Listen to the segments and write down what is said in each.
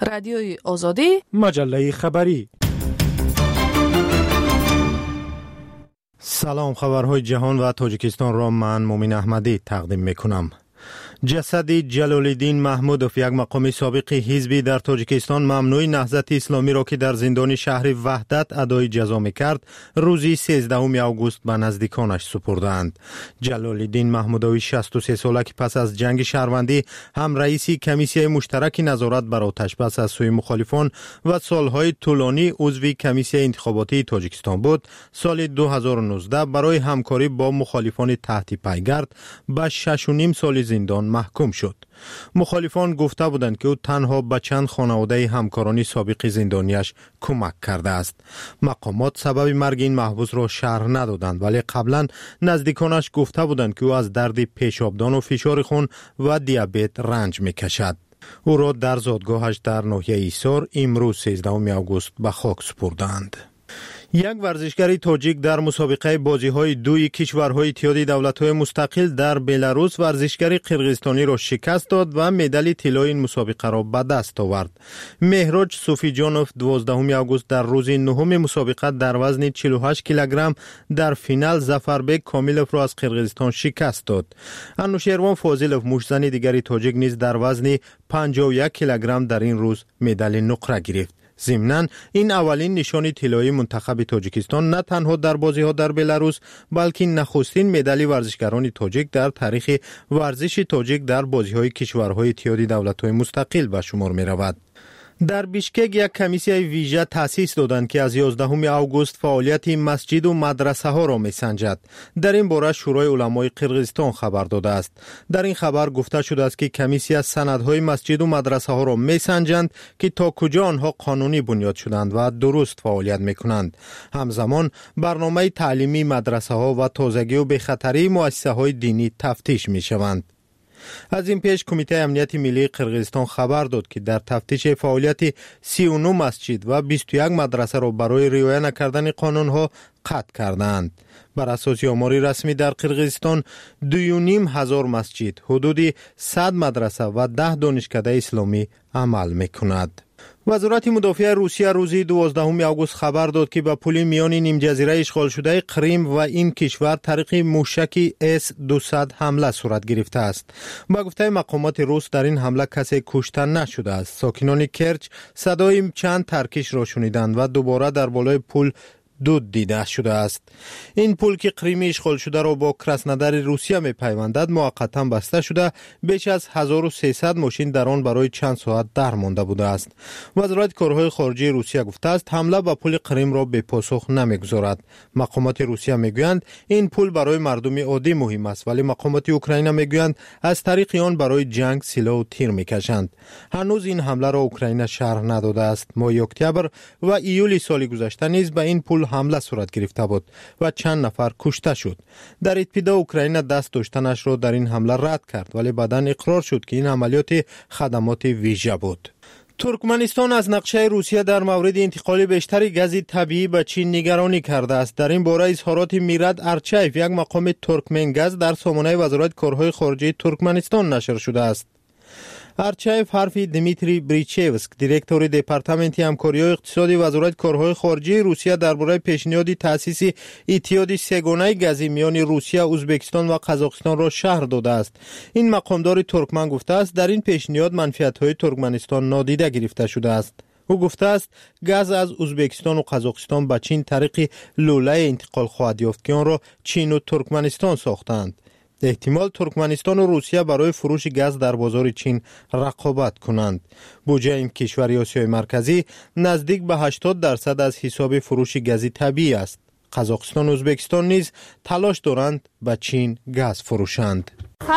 رادیوی آزادی، مجله خبری. سلام، خبرهای جهان و تاجیکستان را من مومن احمدی تقدیم میکنم. جسد جلال‌الدین محمودوف، یک مقام سابق حزبی در تاجیکستان ممنوع نهضت اسلامی را که در زندان شهر وحدت ادای جزا میکرد، روز 13 آگوست به نزدیکانش سپردند. جلال‌الدین محمودوف 63 ساله که پس از جنگ شهروندی هم رئیس کمیسیون مشترک نظارت بر آتش‌بس از سوی مخالفان و سالهای طولانی عضو کمیسیون انتخاباتی تاجیکستان بود، سال 2019 برای همکاری با مخالفان تحت پیگرد به 6.5 سال زندان محکوم شد. مخالفان گفته بودند که او تنها به چند خانواده همکارانی سابق زندانیش کمک کرده است. مقامات سبب مرگ این محبوس را شرح ندادند، ولی قبلا نزدیکانش گفته بودند که او از درد پیشابدان و فشار خون و دیابت رنج میکشد. او را در زادگاهش در ناحیه ایسار امروز 13 آگوست به خاک سپردند. یک ورزشکار تاجیک در مسابقه بازی‌های دوی کشورهای اتحاد دولت‌های مستقل در بلاروس ورزشکار قرقیزستانی را شکست داد و مدال طلای این مسابقه را به دست آورد. مهراج صوفیجانوف 12 آگوست در روز نهم مسابقه در وزن 48 کیلوگرم در فینال ظفربک کامیلوف را از قرقیزستان شکست داد. انوشیروان فاضلوف مشتزن دیگر تاجیک نیز در وزن 51 کیلوگرم در این روز مدال نقره گرفت. ضمناً این اولین نشان طلایی منتخب تاجیکستان نه تنها در بازی‌ها در بلاروس، بلکه نخستین مدال ورزشکاران تاجیک در تاریخ ورزش تاجیک در بازی‌های کشورهای اتحاد دولت‌های مستقل به شمار می‌رود. در بیشکک یک کمیسیون ویژه تأسیس دادند که از 11 آگوست فعالیت مسجد و مدرسه ها را می‌سنجد. در این باره شورای علمای قرقیزستان خبر داده است. در این خبر گفته شده است که کمیسیون سندهای مسجد و مدرسه ها را می‌سنجند که تا کجا آنها قانونی بنیاد شدند و درست فعالیت می‌کنند. همزمان برنامه تعلیمی مدرسه ها و تازگی و بخطری مؤسسه های دینی تفتیش می‌شوند. از این پیش کمیته امنیت ملی قرقیزستان خبر داد که در تفتیش فعالیت 39 مسجد و 21 مدرسه را برای رعایت نکردن قانونها قطع کردند. بر اساس آمار رسمی در قرقیزستان 2,500 مسجد، حدود 100 مدرسه و 10 دانشکده اسلامی عمل می‌کند. وزارت مدافع روسیه روز 12 آگوست خبر داد که به پل میان نیم جزیره اشغال شده کریم و این کشور طریق موشک S-200 حمله صورت گرفته است. با گفته مقامات روس در این حمله کسی کشته نشده است. ساکنان کرچ صدای چند ترکش را شنیدند و دوباره در بالای پل دود دیده شده است. این پل که قریمی اشغال شده را با کراسنودار روسیه می پیوندد موقتا بسته شده، بیش از 1300 ماشین در آن برای چند ساعت در مانده بوده است. وزارت کارهای خارجه روسیه گفته است حمله به پل قریم را به پاسخ نمیگذارد. مقامات روسیه میگویند این پل برای مردم عادی مهم است، ولی مقامات اوکراین میگویند از طریق آن برای جنگ سلاح و تیر میکشند. هنوز این حمله را اوکراین شرح نداده است. ماه اکتبر و ایول سال گذشته نیز به این پل حمله صورت گرفته بود و چند نفر کشته شد. در ابتدا اوکراین دست داشتنش را در این حمله رد کرد، ولی بعداً اقرار شد که این عملیات خدمات ویژه بود. ترکمنستان از نقشه روسیه در مورد انتقال بیشتر گاز طبیعی به چین نگرانی کرده است. در این باره اظهارات میراد ارچایف، یک مقام ترکمنگاز در سامانه وزارت کارهای خارجه ترکمنستان نشر شده است. ارچایف حرف دمیتری بریچوسک، دیرکتور دپارتمنت همکاری اقتصادی وزارت کارهای خارجه روسیه درباره پیشنهاد تأسیس اتحاد سه‌گانه گازی میان روسیه، ازبکستان و قزاقستان را شرح داده است. این مقامدار ترکمن گفته است در این پیشنهاد منفعت‌های ترکمنستان نادیده گرفته شده است. او گفته است گاز از ازبکستان و قزاقستان به چین طریق لوله انتقال خواهد یافت که آن را چین و ترکمنستان ساختند. احتمال ترکمنستان و روسیه برای فروش گاز در بازار چین رقابت کنند. بودجه این کشور آسیای مرکزی نزدیک به 80% از حساب فروش گاز طبیعی است. قزاقستان و ازبکستان نیز تلاش دارند به چین گاز فروشند.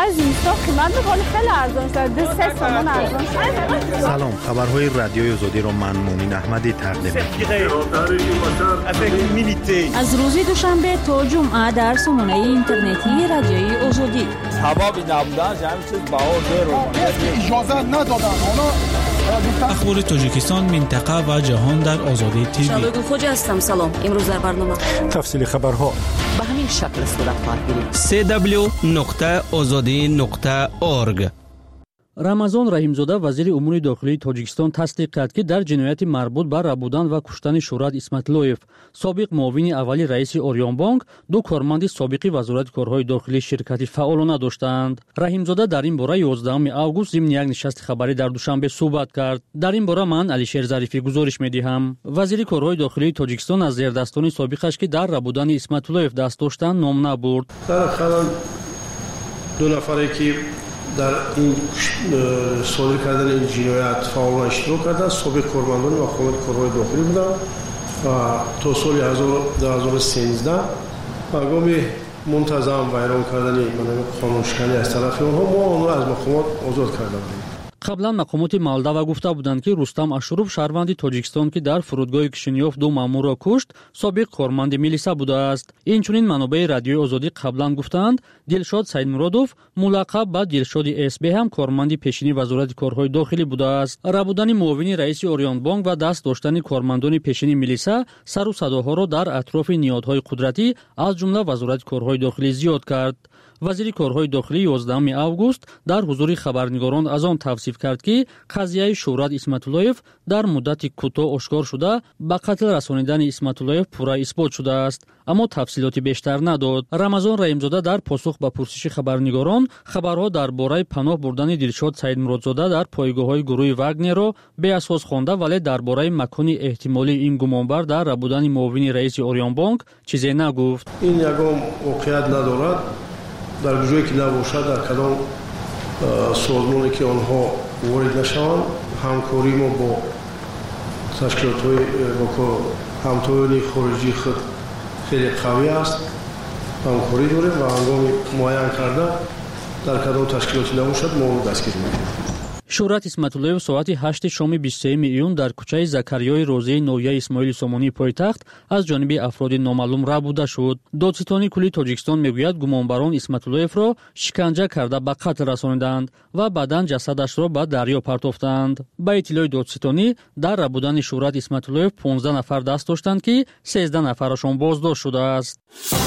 سلام، خبرهای رادیوی آزادی را من مومن احمدی تقدیم می‌کنم. از روز دوشنبه تا جمعه در سامانه اینترنتی رادیوی آزادی. اخبار تاجیکستان، منطقه و جهان در آزادی تیوی. شادو خوجا هستم. سلام. امروز در برنامه تفصیل خبرها به همین شکل صورت خواهد گرفت. www.azadi.org. рамазон раҳимзода вазири умури дохилии тоҷикистон тасдиқ кард ки дар ҷинояти марбут ба рабудан ва куштани Шӯрат Исматиллоев, собиқ муовини аввали раиси Орионбонк, ду корманди собиқи вазорати корҳои дохилӣ ширкати фаъолона доштаанд. раҳимзода дар ин бора 11 август зимни як нишасти хабарӣ дар Душанбе суҳбат кард. дар ин бора ман Алишер Зарифӣ гузориш медиҳам. вазири корҳои дохилии тоҷикистон аз зердастони собиқаш ки дар рабудани Исматиллоев даст доштанд ном набурд. ду нафаре ки дар ин содир кардани ин ҷиноят фаъолона иштирок карданд, собиқ кормандони мақомоти корҳои дохилӣ буданд ва то соли 2013 ҳангоми мунтазам вайрон кардани қонуншиканӣ аз тарафи онҳо мо онро аз мақомот озод карда будем. қаблан мақомоти Молдова гуфта буданд ки Рустам Ашуров, шаҳрванди Тоҷикистон ки дар фурудгоҳи Кишинёв ду маъмурро кушт, собиқ корманди милиса будааст. Инчунин манобаи радиои Озодӣ қаблан гуфтанд, Дилшод Саидмуродов, мулаққаб ба Дилшоди СБ ҳам корманди пешини вазорати корҳои дохилӣ будааст. рабудани муовини раиси Орионбонк ва даст доштани кормандони пешини милиса сару садоҳоро дар атрофи ниҳодҳои қудратӣ аз ҷумла вазорати корҳои дохилӣ зиёд кард. вазири корҳои дохилӣ 11 август дар ҳузури хабарнигорон аз он тавсиф кард ки қазияи Шӯрат Исматиллоев дар муддати кӯтоҳ ошкор шуда ба қатл расонидани Исматиллоев пурра исбот шудааст, аммо тафсилоти бештар надод. рамазон раҳимзода дар посух ба пурсиши хабарнигорон хабарҳо дар бораи паноҳ бурдани Дилшод Саидмуродзода дар пойгоҳҳои гурӯҳи Вагнерро беасос хонда, вале дар бораи макони эҳтимолии ин гумонбар дар рабудани муовини раиси Орионбонк чизе нагуфт. ин ягон воқеият надорад. дар ҷое ки набошад, дар кадом созмоне ки онҳо ворид нашаванд, ҳамкорӣ мо бо ташкилотҳои ҳамтоёни хориҷии худ хеле қавӣ аст. ҳамкорӣ дорем ва ҳангоми муайян карда дар кадом ташкилоти набошад мо дастгир мекунем. Шӯрат Исматиллоев соати 8 шоми 23 июн дар кӯчаи Закариёи Розияи ноҳияи Исмоили Сомонии пойтахт аз ҷониби афроди номаълум рабуда шуд. Додситони кулли Тоҷикистон мегӯяд гумонбарон Исматиллоевро шиканҷа карда ба қатл расониданд ва баъдан ҷасадашро ба дарё партофтанд. ба иттилои додситонӣ дар рабудани Шӯрат Исматиллоев 15 нафар даст доштанд ки 13 нафарашон боздошт шудааст.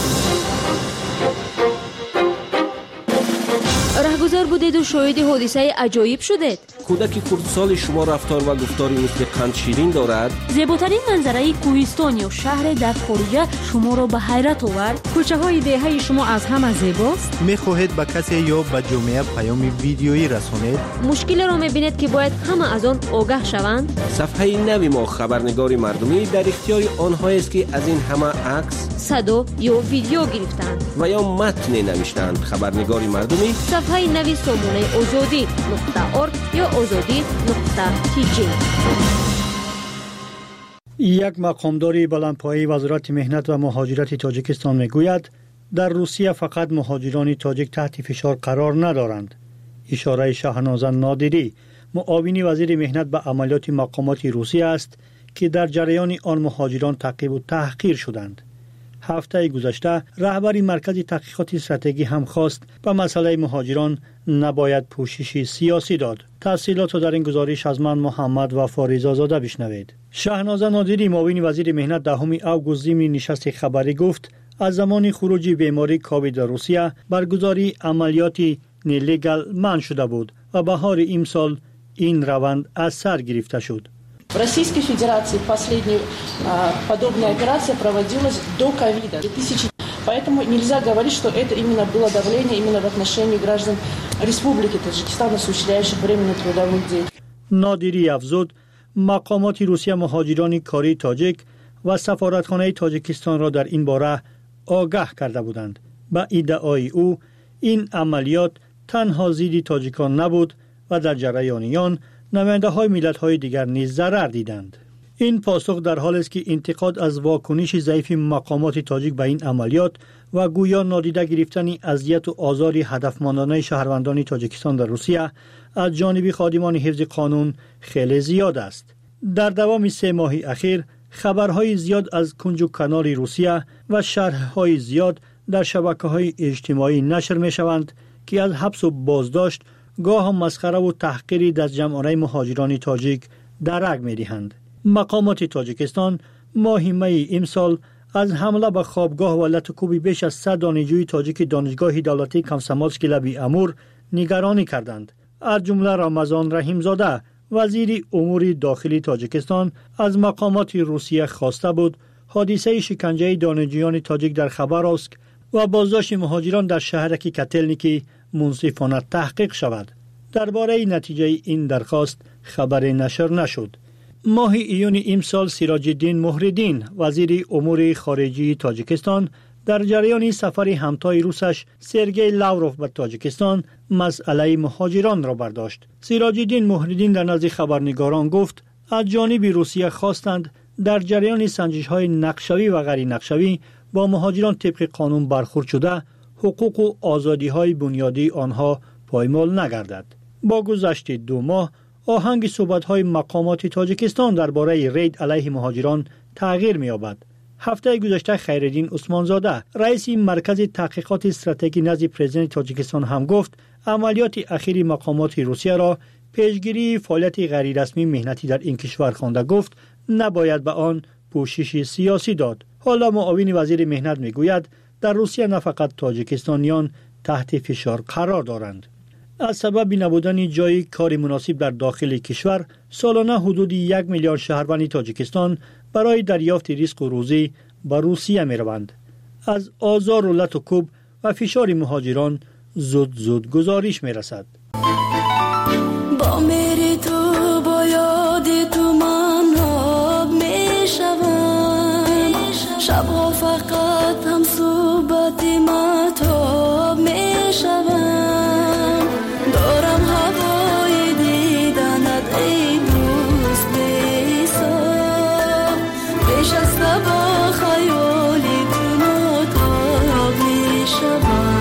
раҳгузор будеду шоҳиди ҳодисаи аҷоиб шудед. кӯдаки хурдсоли шумо рафтор ва гуфтори мисли қандширин дорад? зеботарин манзараи кӯҳистон ё шаҳре дар хориҷа шуморо ба ҳайрат овард? кӯчаҳои деҳаи шумо аз ҳама зебост? мехоҳед ба касе ё ба ҷомеа паёми видеоӣ расонед? мушкилеро мебинед ки бояд ҳама аз он огаҳ шаванд? сафҳаи нави мо хабарнигори мардумӣ дар ихтиёри онҳоест ки аз ин ҳама акс, садо ё видео гирифтанд ва ё матне навиштанд. хабарнигори мардумӣ сафҳаи нави сомонаи озодӣ.орг ё озодӣ.tj. як мақомдори баландпояи вазорати меҳнат ва муҳоҷирати Тоҷикистон мегӯяд, дар Русия фақат муҳоҷирони тоҷик таҳти фишор қарор надоранд. ишораи Шаҳноза Нодирӣ, муовини вазири меҳнат ба амалиёти мақомоти Русия аст, ки дар ҷараёни он муҳоҷирон таъқибу таҳқир шуданд. ҳафтаи гузашта раҳбари маркази таҳқиқоти стратегӣ ҳам хост ба масъалаи муҳоҷирон набояд пӯшиши сиёсӣ дод. тафсилотро дар ин гузориш аз ман Муҳаммад Вафоризозода бишнавед. Шаҳноза Нодирӣ, муовини вазири меҳнат, 10 август зимни нишасти хабарӣ гуфт, аз замони хуруҷи бемории ковид дар Русия баргузории амалиёти нелегал манъ шуда буд ва баҳори имсол ин раванд аз сар гирифта шуд. В Российской Федерации последняя подобная операция проводилась до ковида. Поэтому нельзя говорить, что это именно было давление именно в отношении граждан Республики Таджикистан, осуществляющих временную трудовую деятельность. Нодирӣ афзуд, мақомоти Русия муҳоҷирони кории тоҷик ва сафоратхонаи Тоҷикистонро дар ин бора огаҳ карда буданд. ба иддаои ӯ, ин амалиёт танҳо зидди тоҷикон набуд ва дар ҷараёни он намояндаҳои миллатҳои дигар низ зарар диданд. ин посух дар ҳоле ки интиқод аз вокуниши заифи мақомоти тоҷик ба ин амалиёт ва гӯё нодида гирифтани азияту озори ҳадафманданаи шаҳрвандони Тоҷикистон дар Русия аз ҷониби ходимони ҳифзи қонун хеле зиёд аст. дар давоми 3 моҳи ахир хабарҳои зиёд аз кунҷу канори Русия ва шарҳҳои зиёд дар шабакаҳои иҷтимоӣ нашр мешаванд ки аз ҳабсу боздошт гоҳ масхараву таҳқири дастҷамъонаи муҳоҷирони тоҷик дарак медиҳанд. мақомоти Тоҷикистон моҳи майи имсол аз ҳамла ба хобгоҳ ва латукуби беш аз 100 донишҷӯи тоҷики донишгоҳи давлатии Комсомольский лаби Амур нигаронӣ карданд از جمله رمضان رحیمزاده وزیر امور داخلی تاجیکستان از مقامات روسیه خواسته بود حادثه شکنجه دانشجویان تاجیک در خبراسک و بازداشت مهاجران در شهرک کتلنیکی منصفانه تحقیق شود. درباره نتیجه این درخواست خبر نشر نشد. ماه ایون امسال سیراج الدین محردین وزیر امور خارجه تاجیکستان در جریان سفر همتای روسش سرگئی لاوروف به تاجیکستان مسئله مهاجران را برداشت. سیراج الدین محردین در نزد خبرنگاران گفت از جانب روسیه خواستند در جریان سنجش‌های نقشوی و غیر نقشوی با مهاجران طبق قانون برخورد شده حقوق و آزادی‌های بنیادی آنها پایمال نگردد. با گذشت 2 ماه آهنگ صحبت‌های مقامات تاجیکستان درباره رید علیه مهاجران تغییر می‌یابد. هفته گذشته خیرالدین عثمانزاده رئیس مرکز تحقیقات استراتژی نزد پرزیدنت تاجیکستان هم گفت عملیات اخیر مقامات روسیه را پیشگیری فعالیت غیر رسمی مهنتی در این کشور خوانده گفت نباید به آن پوشش سیاسی داد. حالا معاون وزیر مهنت میگوید در روسیه نه فقط تاجیکستانیان تحت فشار قرار دارند. از سبب نبودن جای کار مناسب در داخل کشور سالانه حدود 1 میلیون شهروند تاجیکستان برای دریافت رزق و روزی به روسیه میروند. از آزار و لط و کوب و فشار مهاجران زود گزارش میرسد. با میری تو با یاد تو من آب میشوم، شبها فقط هم صحبت مهتاب میشوم، دارم هوای دیدنت ای دوست بی‌حساب، پیش از با خیالی تو متاب میشوم.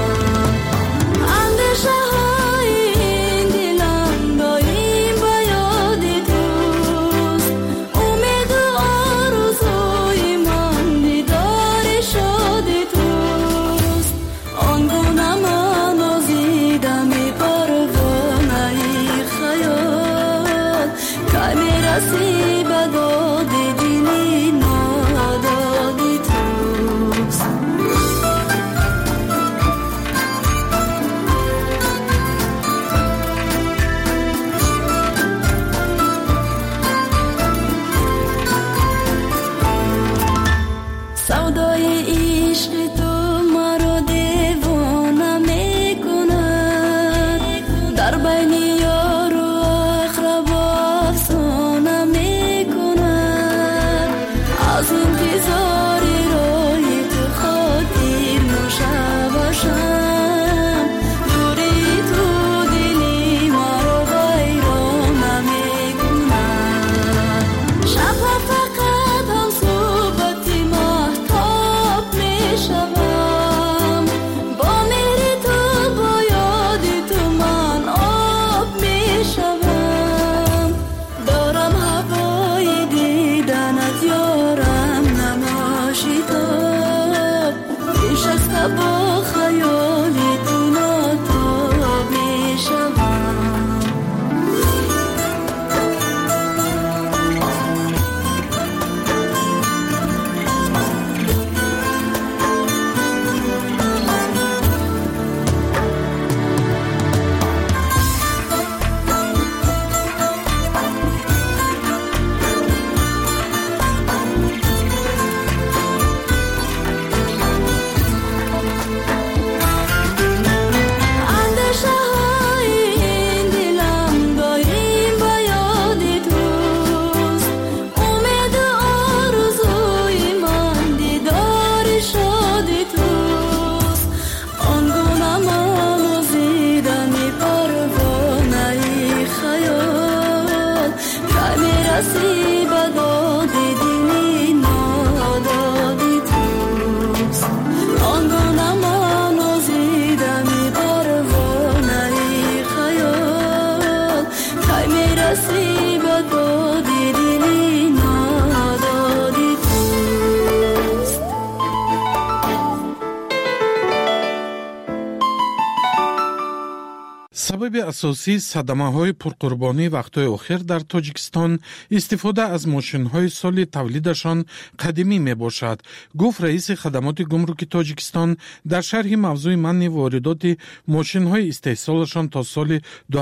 سبب اساسی صدمه‌های پرقربانی وقت‌های اخیر در تاجیکستان استفاده از ماشین‌های سال تولیدشان قدیمی میباشد، گفت رئیس خدمات گمرک تاجیکستان در شرح موضوع منع واردات ماشین‌های استحصالشان تا سال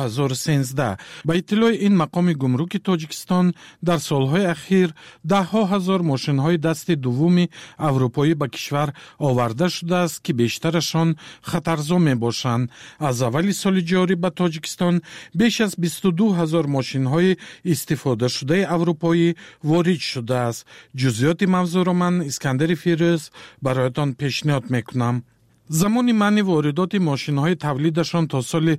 2013. با اطلاع این مقام گمرک تاجیکستان در سالهای اخیر ده‌ها هزار ماشین‌های دست دوم اروپایی به کشور آورده شده است که بیشترشان خطرزا میباشند. از اول سال جاری به تاجیکستان بیش از 22,000 ماشین‌های استفاده شده اروپایی وارد شده است. جزئیات موضوع را من اسکندر فیروز برایتان پیشنهاد میکنم. زمان منع واردات ماشین‌های تولیدشان تا سال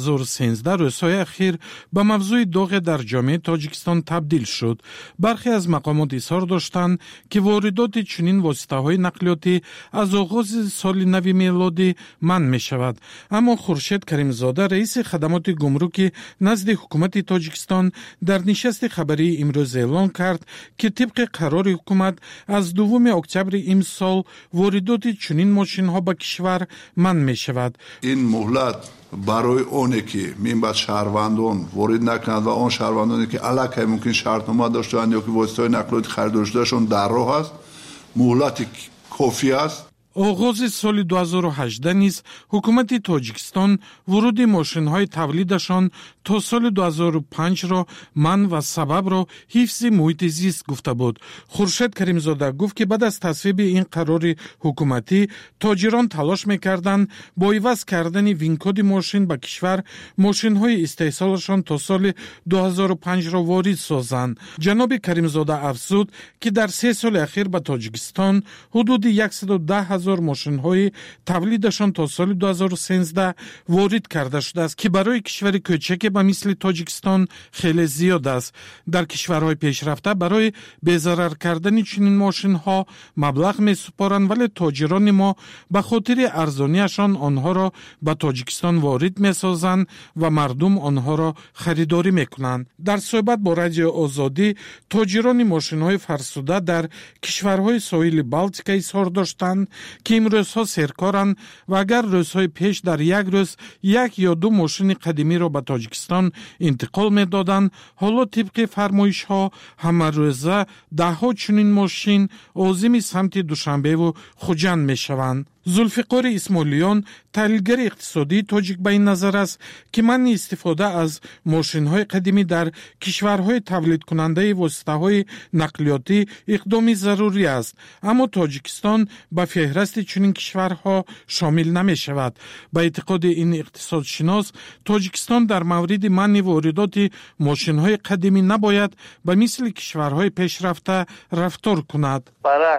2013 روزهای اخیر به موضوع داغ در جامعه تاجیکستان تبدیل شد. برخی از مقامات اظهار داشتند که واردات چنین واسطه‌های نقلیاتی از آغاز سال نو میلادی منع می‌شود. اما خورشید کریمزاده رئیس خدمات گمرک نزد حکومت تاجیکستان در نشست خبری امروز اعلام کرد که طبق قرار حکومت از 2 اکتبر امسال واردات چنین ماشین‌ها به کشور منع می شود. این مهلت برای اونه که می‌باید شهروندان وارد نکنند و آن شهروندانی که علاقه ممکن شرطنامه داشتند یا که واسطه نقلیاتی خریدارشون در راه است، مهلت کافی است. آغاز سال 2018 نیز حکومت تاجیکستان ورود ماشین‌های تولیدشان تا سال 2005 را منع و سبب را حفظ محیط زیست گفته بود. خورشید کریمزاده گفت که بعد از تصویب این قرار حکومتی تاجران تلاش می‌کردند با عوض کردن وینکد ماشین به کشور ماشین‌های استحصالشان تا سال 2005 را وارد سازند. جناب کریمزاده افزود که در 3 سال اخیر به تاجیکستان حدود 110,000 ماشین‌های تولیدشان تا سال 2013 وارد کرده شده است که برای کشور کوچک به مثل تاجیکستان خیلی زیاد است. در کشورهای پیشرفته برای بی‌ضرر کردن چنین ماشین‌ها مبلغ می‌سپارند، ولی تاجران ما به خاطر ارزانیشان آنها را به تاجیکستان وارد می‌سازند و مردم آنها را خریداری می‌کنند. در صحبت با رادیو آزادی تاجران ماشین‌های فرسوده در کشورهای ساحل بالتیک اظهار داشتند که این روزها سرکارند و اگر روزهای پیش در یک روز 1 یا 2 ماشین قدیمی را به تاجیکستان انتقال می‌دادند، حالا طبق فرمایش‌ها همه روزه 10 چنین ماشین عازم سمت دوشنبه و خوجند می‌شوند. زلفقار اسماعیلیان تحلیلگر اقتصادی تاجیک به این نظر است که منع استفاده از ماشین‌های قدیمی در کشورهای تولید کننده واسطه‌های نقلیاتی اقدامی ضروری است، اما تاجیکستان به فهرست چنین کشورها شامل نمی‌شود. به اعتقاد این اقتصادشناس تاجیکستان در مورد منع واردات ماشین‌های قدیمی نباید به مثل کشورهای پیشرفته رفتار کند.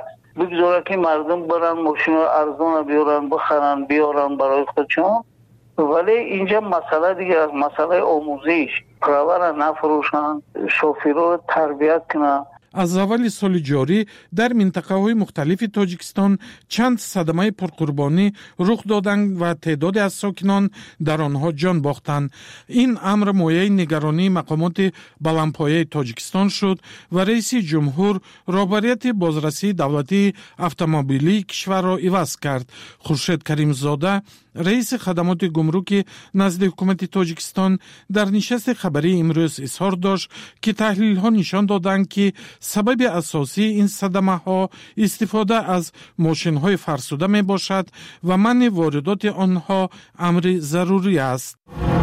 بگذاره که مردم برن ماشین ارزان بیارن بخرن بیارن برای خودشون، ولی اینجا مسئله دیگه از مسئله آموزش، پرور نفروشن، شوفیرها تربیت کنن. از اول سال جاری در منطقه‌های مختلف تاجیکستان چند صدمه پرقربانی رخ دادند و تعداد از ساکنان در آنها جان باختند. این امر مایه نگرانی مقامات بلندپایه تاجیکستان شد و رئیس جمهور رهبریت بازرسی دولتی اتومبیلی کشور را عوض کرد. خورشید کریمزاده رئیس خدمات گمرک نزد حکومت تاجیکستان در نشست خبری امروز اظهار داشت که تحلیل‌ها نشان دادند که سبب اساسی این صدمه‌ها استفاده از ماشین‌های فرسوده میباشد و منع واردات آنها امر ضروری است.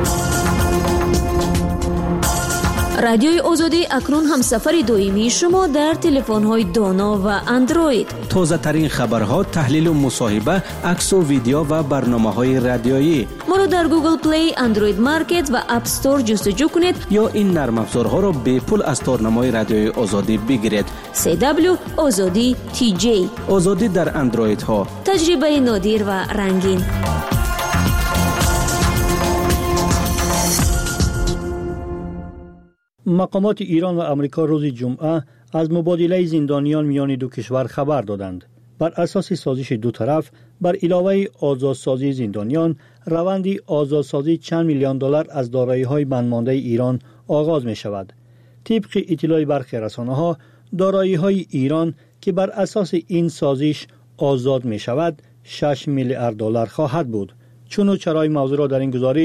رادیوی آزادی اکنون هم سفر دائمی شما در تلفن‌های دانا و اندروید. تازه ترین خبرها، تحلیل و مصاحبه، عکس و ویدیو و برنامه‌های رادیویی. ما را در گوگل پلی، اندروید مارکت و اپ استور جستجو کنید یا این نرم افزارها را به پول از تارنمای رادیوی آزادی بگیرید. CW آزادی TJ. آزادی در اندروید ها. تجربه نادر و رنگین. مقامات ایران و امریکا روز جمعه از مبادله زندانیان میان دو کشور خبر دادند. بر اساس سازش دو طرف بر علاوه آزادسازی زندانیان، روند آزادسازی چند میلیون دلار از دارایی‌های بندمانده ایران آغاز می شود. طبق اطلاع برخی رسانه‌ها، دارایی‌های ایران که بر اساس این سازش آزاد می شود 6 میلیارد دلار خواهد بود. چون و چرای موضوع را در این گزارش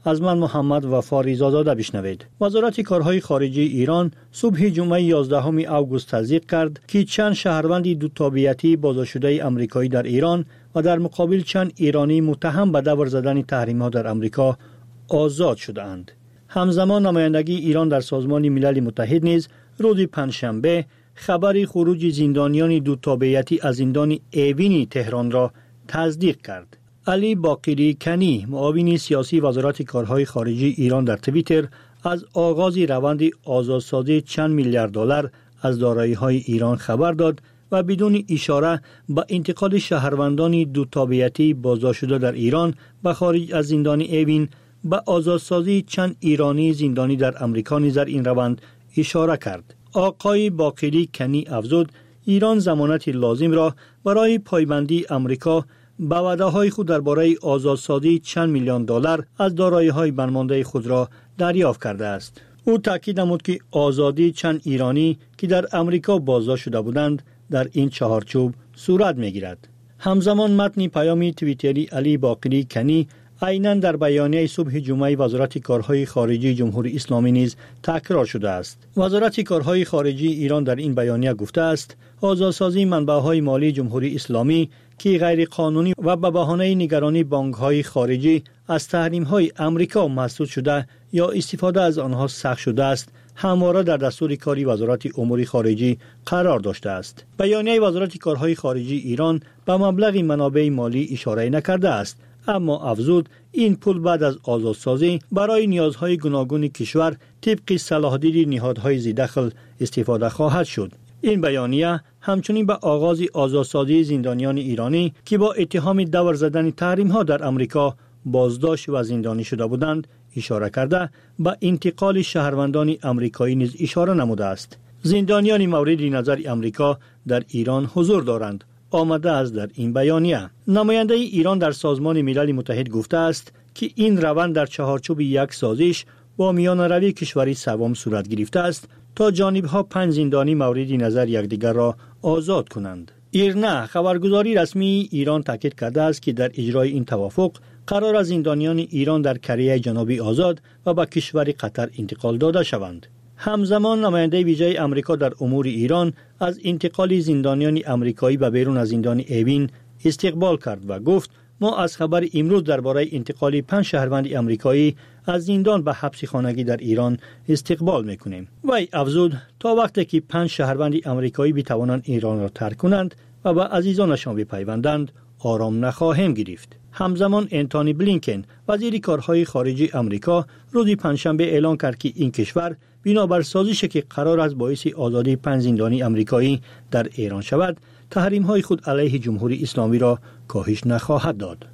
از من محمد وفا زاده بشنوید. وزارت کارهای خارجه ایران صبح جمعه 11 آگوست تصدیق کرد که چند شهروند دو تابعیتی بازداشته آمریکایی در ایران و در مقابل چند ایرانی متهم به دور زدن تحریم‌ها در آمریکا آزاد شدند. همزمان نمایندگی ایران در سازمان ملل متحد نیز روز پنجشنبه خبر خروج زندانیان دو تابعیتی از زندان اوین تهران را تصدیق کرد. علی باقری کنی، معاون سیاسی وزارت کارهای خارجه ایران، در توییتر از آغاز روند آزادسازی چند میلیارد دلار از دارایی‌های ایران خبر داد و بدون اشاره به انتقال شهروندان دو تابعیتی بازداشته در ایران به خارج از زندان اوین به آزادسازی چند ایرانی زندانی در امریکا نیز در این روند اشاره کرد. آقای باقری کنی افزود ایران ضمانت لازم را برای پایبندی امریکا به وعده‌های خود درباره آزادسازی چند میلیون دلار از دارایی‌های بنمانده خود را دریافت کرده است. او تاکید نمود که آزادی چند ایرانی که در امریکا بازداشت شده بودند در این چهارچوب صورت می‌گیرد. همزمان متن پیام توییتری علی باقری کنی عیناً در بیانیه صبح جمعه وزارت کارهای خارجه جمهوری اسلامی نیز تکرار شده است. وزارت کارهای خارجه ایران در این بیانیه گفته است آزادسازی منبع‌های مالی جمهوری اسلامی که غیر قانونی و به بهانه نگرانی بانک‌های خارجی از تحریم‌های آمریکا مسدود شده یا استفاده از آنها سخت شده است، همواره در دستور کاری وزارت امور خارجه قرار داشته است. بیانیه وزارت کارهای خارجه ایران به مبلغ منابع مالی اشاره نکرده است، اما افزود این پول بعد از آزادسازی برای نیازهای گوناگون کشور طبق صلاح‌دید نهادهای ذی‌دخل استفاده خواهد شد. این بیانیه همچنین به آغاز آزادسازی زندانیان ایرانی که با اتهام دور زدن تحریم‌ها در امریکا بازداشت و زندانی شده بودند اشاره کرده به انتقال شهروندان امریکایی نیز اشاره نموده است. زندانیان مورد نظر امریکا در ایران حضور دارند آمده است. در این بیانیه نماینده ایران در سازمان ملل متحد گفته است که این روند در چهارچوب یک سازش با میانروی کشوری سوم صورت گرفته است تا جانب‌ها 5 زندانی مورد نظر یکدیگر را آزاد کنند. ایرنا خبرگزاری رسمی ایران تاکید کرده است که در اجرای این توافق قرار است زندانیان ایران در کره جنوبی آزاد و به کشور قطر انتقال داده شوند. همزمان نماینده ویژه آمریکا در امور ایران از انتقال زندانیان آمریکایی به بیرون از زندان اوین استقبال کرد و گفت ما از خبر امروز درباره انتقال 5 شهروند آمریکایی از زندان به حبس خانگی در ایران استقبال میکنیم. وی افزود تا وقتی که 5 شهروند آمریکایی بتوانند ایران را ترک کنند و به عزیزانشان بپیوندند آرام نخواهیم گرفت. همزمان انتونی بلینکن وزیر کارهای خارجه آمریکا روز پنجشنبه اعلام کرد که این کشور بنابر سازشی که قرار است باعث آزادی 5 زندانی آمریکایی در ایران شود تحریم‌های خود علیه جمهوری اسلامی را کاهش نخواهد داد.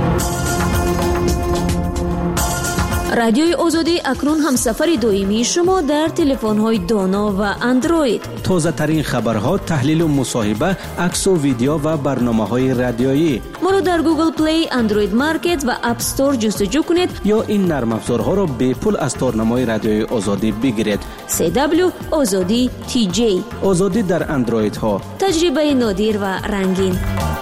رادیوی آزادی اکنون هم سفر دائمی شما در تلفن‌های دانا و اندروید. تازه ترین خبرها، تحلیل و مصاحبه، عکس و ویدیو و برنامه‌های رادیویی. ما را در گوگل پلی، اندروید مارکت و اپ استور جستجو کنید یا این نرم افزارها را به پول از تارنمای رادیوی آزادی بگیرید. CW آزادی TJ آزادی در اندروید ها. تجربه نادر و رنگین.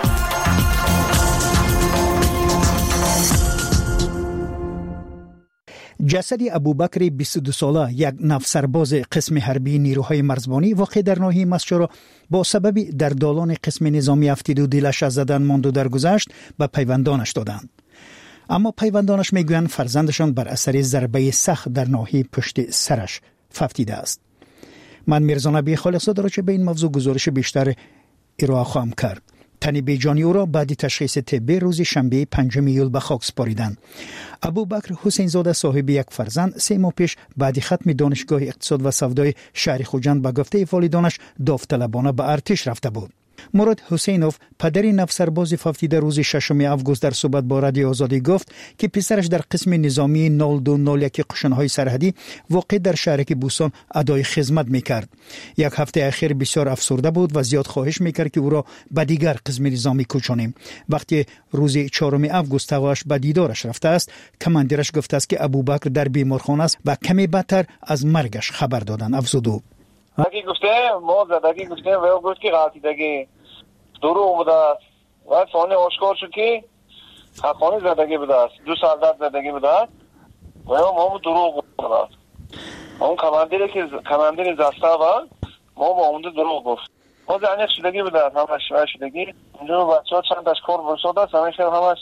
جسد ابوبکر 22 ساله یک نفسرباز قسم حربی نیروهای مرزبانی واقع در ناحیه مسجد با سبب در دالان قسم نظامی افتید و دلش از زدن ماند و درگذشت به پیوندانش دادند. اما پیوندانش میگویند فرزندشان بر اثر ضربه سخت در ناحیه پشت سرش ففتیده است. من میرزا نبی خالقزاده را چه به این موضوع گزارش بیشتر ارائه خواهم کرد. تن بیجانی او را بعد تشخیص طبی روز شنبه 5 ایول به خاک سپاریدند. ابوبکر حسین زاده صاحب یک فرزند 3 ماه پیش بعد ختم دانشگاه اقتصاد و سودای شهر خوجند به گفته والدانش داوطلبانه به ارتش رفته بود. مراد حسینوف پدر نفسرباز ففتیده روز 6 آگوست در صحبت با رادیو آزادی گفت که پسرش در قسم نظامی 0201 قشنهای سرحدی واقع در شهرک بوسان ادای خدمت میکرد. یک هفته اخیر بسیار افسرده بود و زیاد خواهش میکرد که او را به دیگر قسم نظامی کوچانیم. وقتی روز 4 آگوست تواش به دیدارش رفته است، کماندیرش گفته است که ابوبکر در بیمارخانه است و کمی بدتر از مرگش خبر دادند. افزود اگه گفته ما زدگی گفته و گفت که غلطیدگی دروغ بوده است و ثانیه آشکار شد که حقانی زدگی بوده است. 2 سال زدگی بوده است و ما دروغ گفتم. اون کماندیر زستاوان ما با اون دروغ گفت. ما زنی شدگی بودن، همش شدگی. اونجا بچه‌ها چند تاش کار برسود است، همش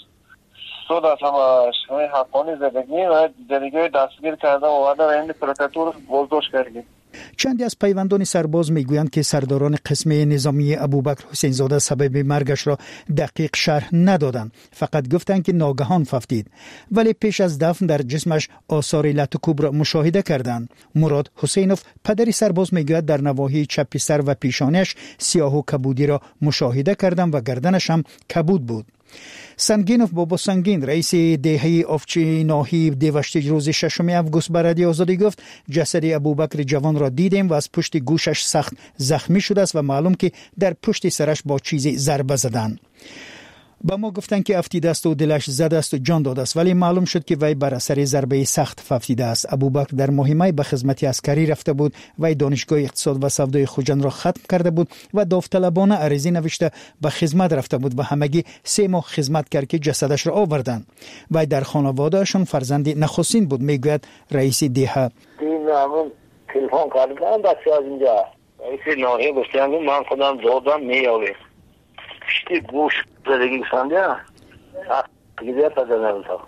شد است، همه حقانی زدگی و دیگه دستگیر کرده و وعده و این پروکاتور بازداشت کردیم. چندی از پیوندان سرباز میگویند که سرداران قسم نظامی ابوبکر حسین زاده سبب مرگش را دقیق شرح ندادند، فقط گفتند که ناگهان ففتید، ولی پیش از دفن در جسمش آثار لطوکوب را مشاهده کردند. مراد حسینوف پدری سرباز میگوید در نواحی چپ سر و پیشانیش سیاه و کبودی را مشاهده کردند و گردنش هم کبود بود. سنگینوف بابا سنگین رئیس دهه آفچی ناحیه دیوشتیج روز 6 اوگوست به رادیو آزادی گفت جسد ابوبکر جوان را دیدیم و از پشت گوشش سخت زخمی شده است و معلوم که در پشت سرش با چیزی ضربه زدند. با ما گفتند که افتیده است و دلش زده است و جان داده است، ولی معلوم شد که وی بر اثر ضربه سخت افتیده است. ابوبکر در ماه می به خدمت عسکری رفته بود. وی دانشگاه اقتصاد و سودای خوجند را ختم کرده بود و داوطلبانه عریضه نوشته به خدمت رفته بود و همگی 3 ماه خدمت کرد که جسدش را آوردند. وی در خانوادهشان فرزند نخستین بود، میگوید رئیس دهه. همون تلفن کردن دست از اینجا رئیس ناحیه گفتند من خودم دادم میاوه پشتی گوش زدگی سندیا گیده پدرنم تا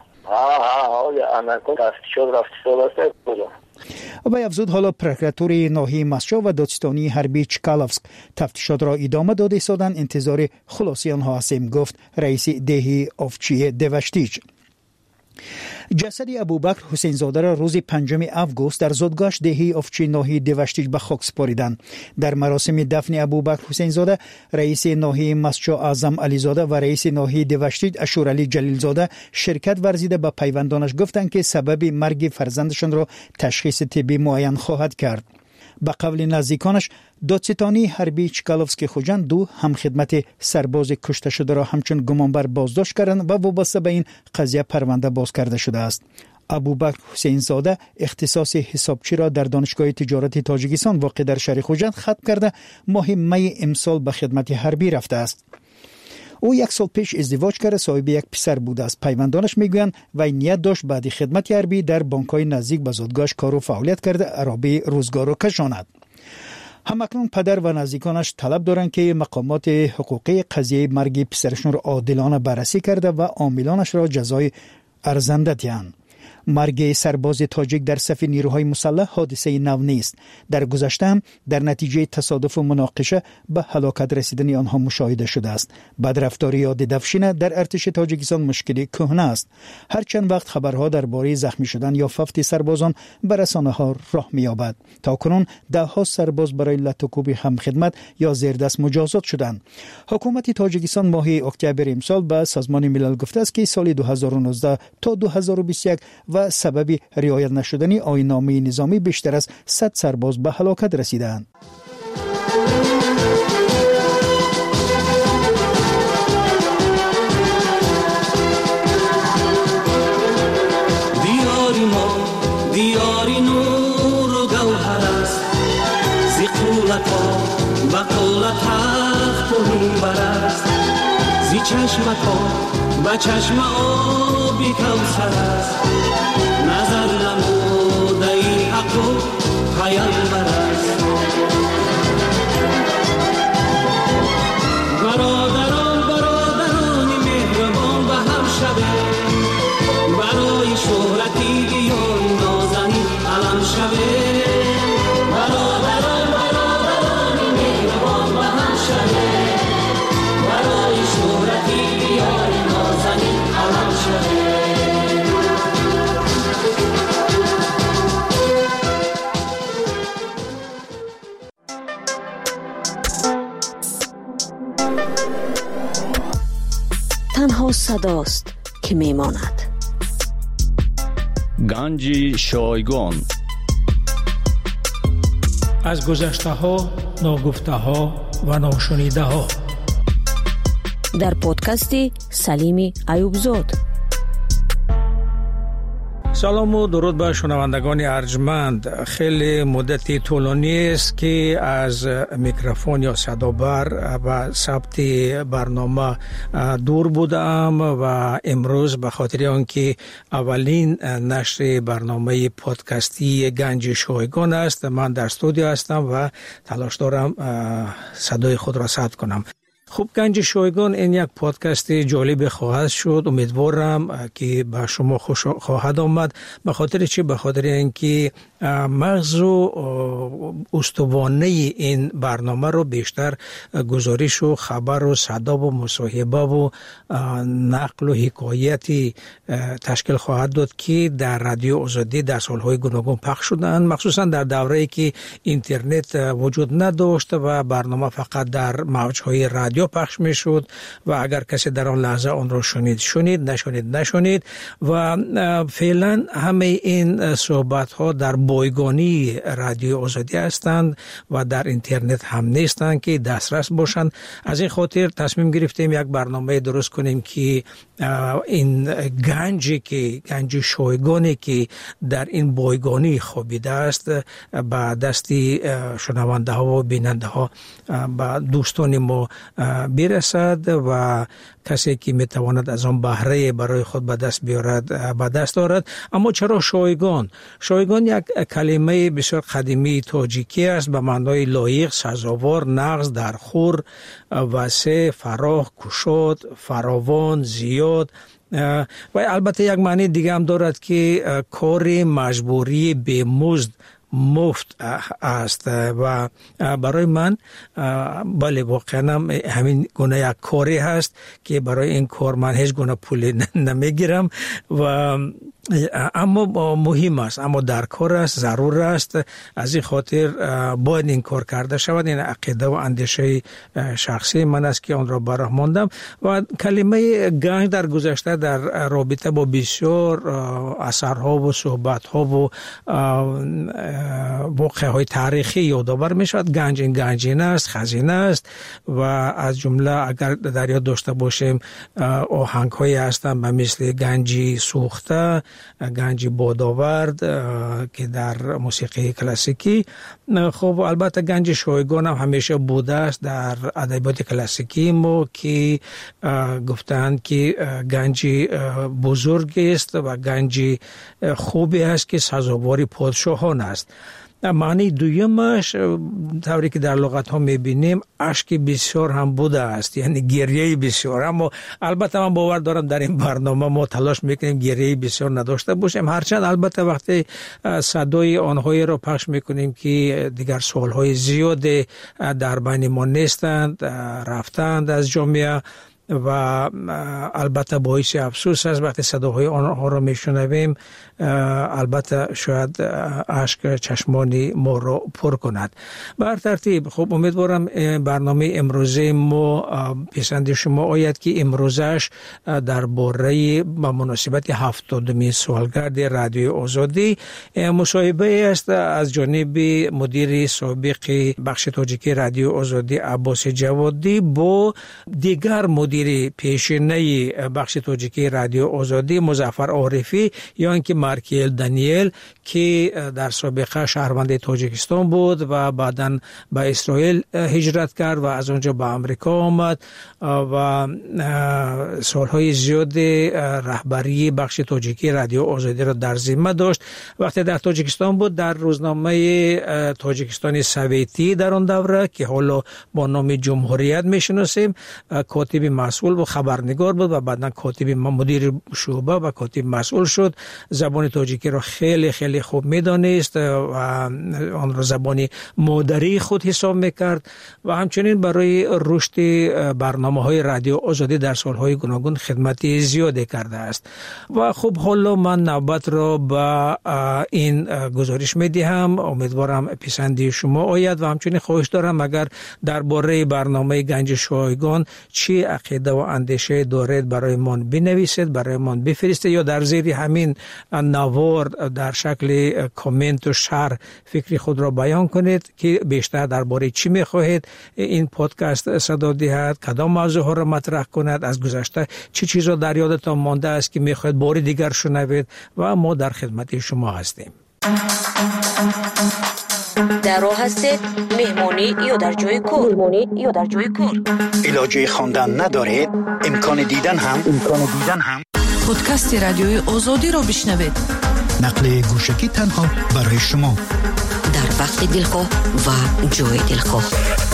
انا کن رفتی است کجا. و افزود حالا پروکراتور ناحیه مسجا و دادستانی حربی چکالوفسک تفتیشات را ادامه داده ایستادند، انتظار خلاصی آنها هستیم، گفت رئیس دهه آفچی دیوشتیج. جسد ابوبکر حسین زاده را روز 5 اوگوست در زادگاهش دهه آفچی ناحیه دیوشتیج به خاک سپاریدند. در مراسم دفن ابوبکر حسین زاده رئیس ناحیه مسجا اعظم علی زاده و رئیس ناحیه دیوشتیج اشورعلی جلیل زاده شرکت ورزیده به پیوندانش گفتند که سبب مرگ فرزندشان را تشخیص طبی معین خواهد کرد. به قول نزدیکانش دادستانی حربی چکالوفسکی خوجند 2 همخدمت سرباز کشته شده را همچون گمانبر بازداشت کردند و وابسته به این قضیه پرونده باز کرده شده است. ابوبکر حسین زاده اختصاص حسابچی را در دانشگاه تجارت تاجیکستان واقع در شهر خوجند ختم کرده ماه می امسال به خدمت حربی رفته است. او 1 سال پیش ازدواج کرده، صاحب یک پسر بوده است. پیوندانش میگویند وی نیت داشت بعد خدمت حربی در بانک‌های نزدیک به زادگاهش کار و فعالیت کرده عربی روزگار را کشاند. همکنون پدر و نزدیکانش طلب دارند که مقامات حقوقی قضیه مرگ پسرشون را عادلانه بررسی کرده و عاملانش را جزای ارزنده دهند. مرگ سرباز تاجیک در صف نیروهای مسلح حادثه نو نیست. در گذشته هم در نتیجه تصادف و مناقشه به هلاکت رسیدن آنها مشاهده شده است. بدرفتاری یا ددفشینه در ارتش تاجیکستان مشکلی کهنه است. هر چند وقت خبرها درباره زخمی شدن یا فوت سربازان به رسانه‌ها راه می‌یابد. تاکنون 10 سرباز برای لطوکوب همخدمت یا زیردست مجازات شدند. حکومت تاجیکستان ماه اکتبر امسال به سازمان ملل گفته است که سال 2019 تا 2021 و سبب رعایت نشدن آیین‌نامه نظامی بیشتر از 100 سرباز به هلاکت رسیدند. دیاری نور و گوهر است زیقولتا بقولت تخت و منبر است زی چشمتا با چشم آبی کوثر است نظر نموده ای حق و پیامبر است برادران مهربان به هم شبه برای شهرتی بیان نازنین علم شبه برادران مهربان به هم شبه برای شهرتی بیان نازنین علم شبه. تنها صداست که میماند. گنج شایگان از گذشته ها، ناگفته ها و ناشنیده ها در پادکست سلیم ایوبزاد. سلام و درود به شنوندگان ارجمند. خیلی مدتی طولانی است که از میکروفون یا صدابر و ثبت برنامه دور بودم و امروز به خاطر آنکه اولین نشر برنامه پادکستی گنج شایگان است، من در استودیو هستم و تلاش دارم صدای خود را ثبت کنم. خوب، گنج شایگان این یک پادکست جالب خواهد شد. امیدوارم که به شما خوش خواهد آمد. به خاطر چی؟ به خاطر اینکه مغز و استوانه این برنامه رو بیشتر گزارش و خبر و صدا و مصاحبه و نقل و حکایتی تشکیل خواهد داد که در رادیو آزادی در سالهای گوناگون پخش شدند، مخصوصا در دوره‌ای که اینترنت وجود نداشت و برنامه فقط در موج‌های رادیو پخش میشد و اگر کسی در آن لحظه آن را شنید نشنید و فعلا همه این صحبت ها در بایگانی رادیو آزادی هستند و در اینترنت هم نیستند که دسترس باشند. از این خاطر تصمیم گرفتیم یک برنامه درست کنیم که این گنج شایگانی که در این بایگانی خوابیده است به دستی شنونده ها و بیننده ها به دوستان ما برسد و کسی که میتواند از آن بهره برای خود به دست دارد. اما چرا شایگان؟ شایگان یک کلمه بسیار قدیمی تاجیکی است به معنای لایق، سزاوار، نغز، درخور، وسع، فراخ، گشاد، فراوان، زیاد و البته یک معنی دیگه هم دارد که کار مجبوری به مزد مفت است و برای من بله واقعا همین گونه یک کاری هست که برای این کار من هیچ گونه پول نمیگیرم و اما مهم است، اما در کار است، ضرور است. از این خاطر باید این کار کرده شود. این عقیده و اندیشه شخصی من است که آن را براه ماندم و کلمه گنج در گذشته در رابطه با بسیار اثرها و صحبتها و واقعه های تاریخی یادآور می شود. گنجینه است، خزینه است و از جمله اگر در یاد داشته باشیم آهنگ هایی هستند به مثل گنجی سوخته، گنجی بادآورد که در موسیقی کلاسیکی. خب البته گنج شایگان هم همیشه بوده است در ادبیات کلاسیکی ما که گفتند که گنجی بزرگی است و گنجی خوبی است که سزاوار پادشاهان است. معنی دویمش طوری که در لغت ها میبینیم اشک بسیار هم بوده است، یعنی گریه بسیار. اما البته من باور دارم در این برنامه ما تلاش میکنیم گریه بسیار نداشته باشیم، هرچند البته وقتی صدای آنهایی را پخش میکنیم که دیگر سالهای زیاد در بین ما نیستند، رفتند از جامعه و البته باعث افسوس است وقتی صداهای آنها را میشنویم. البته شاید اشک چشمان ما را پر کند. بر ترتیب خب امیدوارم برنامه امروزه ما پسند شما آید که امروزش درباره با مناسبت 70مین سالگرد رادیو آزادی مصاحبه است از جانب مدیر سابق بخش تاجیکی رادیو آزادی عباس جوادی با دیگر مدیر پیشینه بخش تاجیکی رادیو آزادی مظفر عارفی یا اینکه مارکیل دانیل که در سابقه شهروند تاجیکستان بود و بعداً به اسرائیل هجرت کرد و از اونجا به آمریکا آمد و سالهای زیاد رهبری بخش تاجیکی رادیو آزادی را در ذمه داشت. وقتی در تاجیکستان بود در روزنامه تاجیکستان سویتی در آن دوره که حالا با نام جمهوریت میشناسیم کاتب مسئول و خبرنگار بود و بعداً کاتب مدیر شعبه و کاتب مسئول شد. زبان تاجیکی را خیلی خیلی خوب میدانست و آن را زبان مادری خود حساب میکرد و همچنین برای رشد برنامه‌های رادیو آزادی در سالهای گوناگون خدمت زیادی کرده است. و خب حالا من نوبت را به این گزارش میدهم. امیدوارم پسند شما آید و همچنین خواهش دارم اگر درباره برنامه گنج شایگان چی عقیده و اندیشه دارید برای من بنویسید، برای من بفرستید یا در زیر همین نوار در شکل کامنت و شرح فکری خود را بیان کنید که بیشتر درباره چی میخواهید این پادکست صدا دهد، کدام موضوع ها را مطرح کند، از گذشته چه چیزا در یادتان مانده است که میخواهید بار دیگر شنوید و ما در خدمت شما هستیم. در راه هستید، مهمانی یا در جای کار، علاجه خواندن ندارید، امکان دیدن هم پادکست رادیوی آزادی را بشنوید. نقل گوشکی تنها برای شما در وقت دلخواه و جای دلخواه.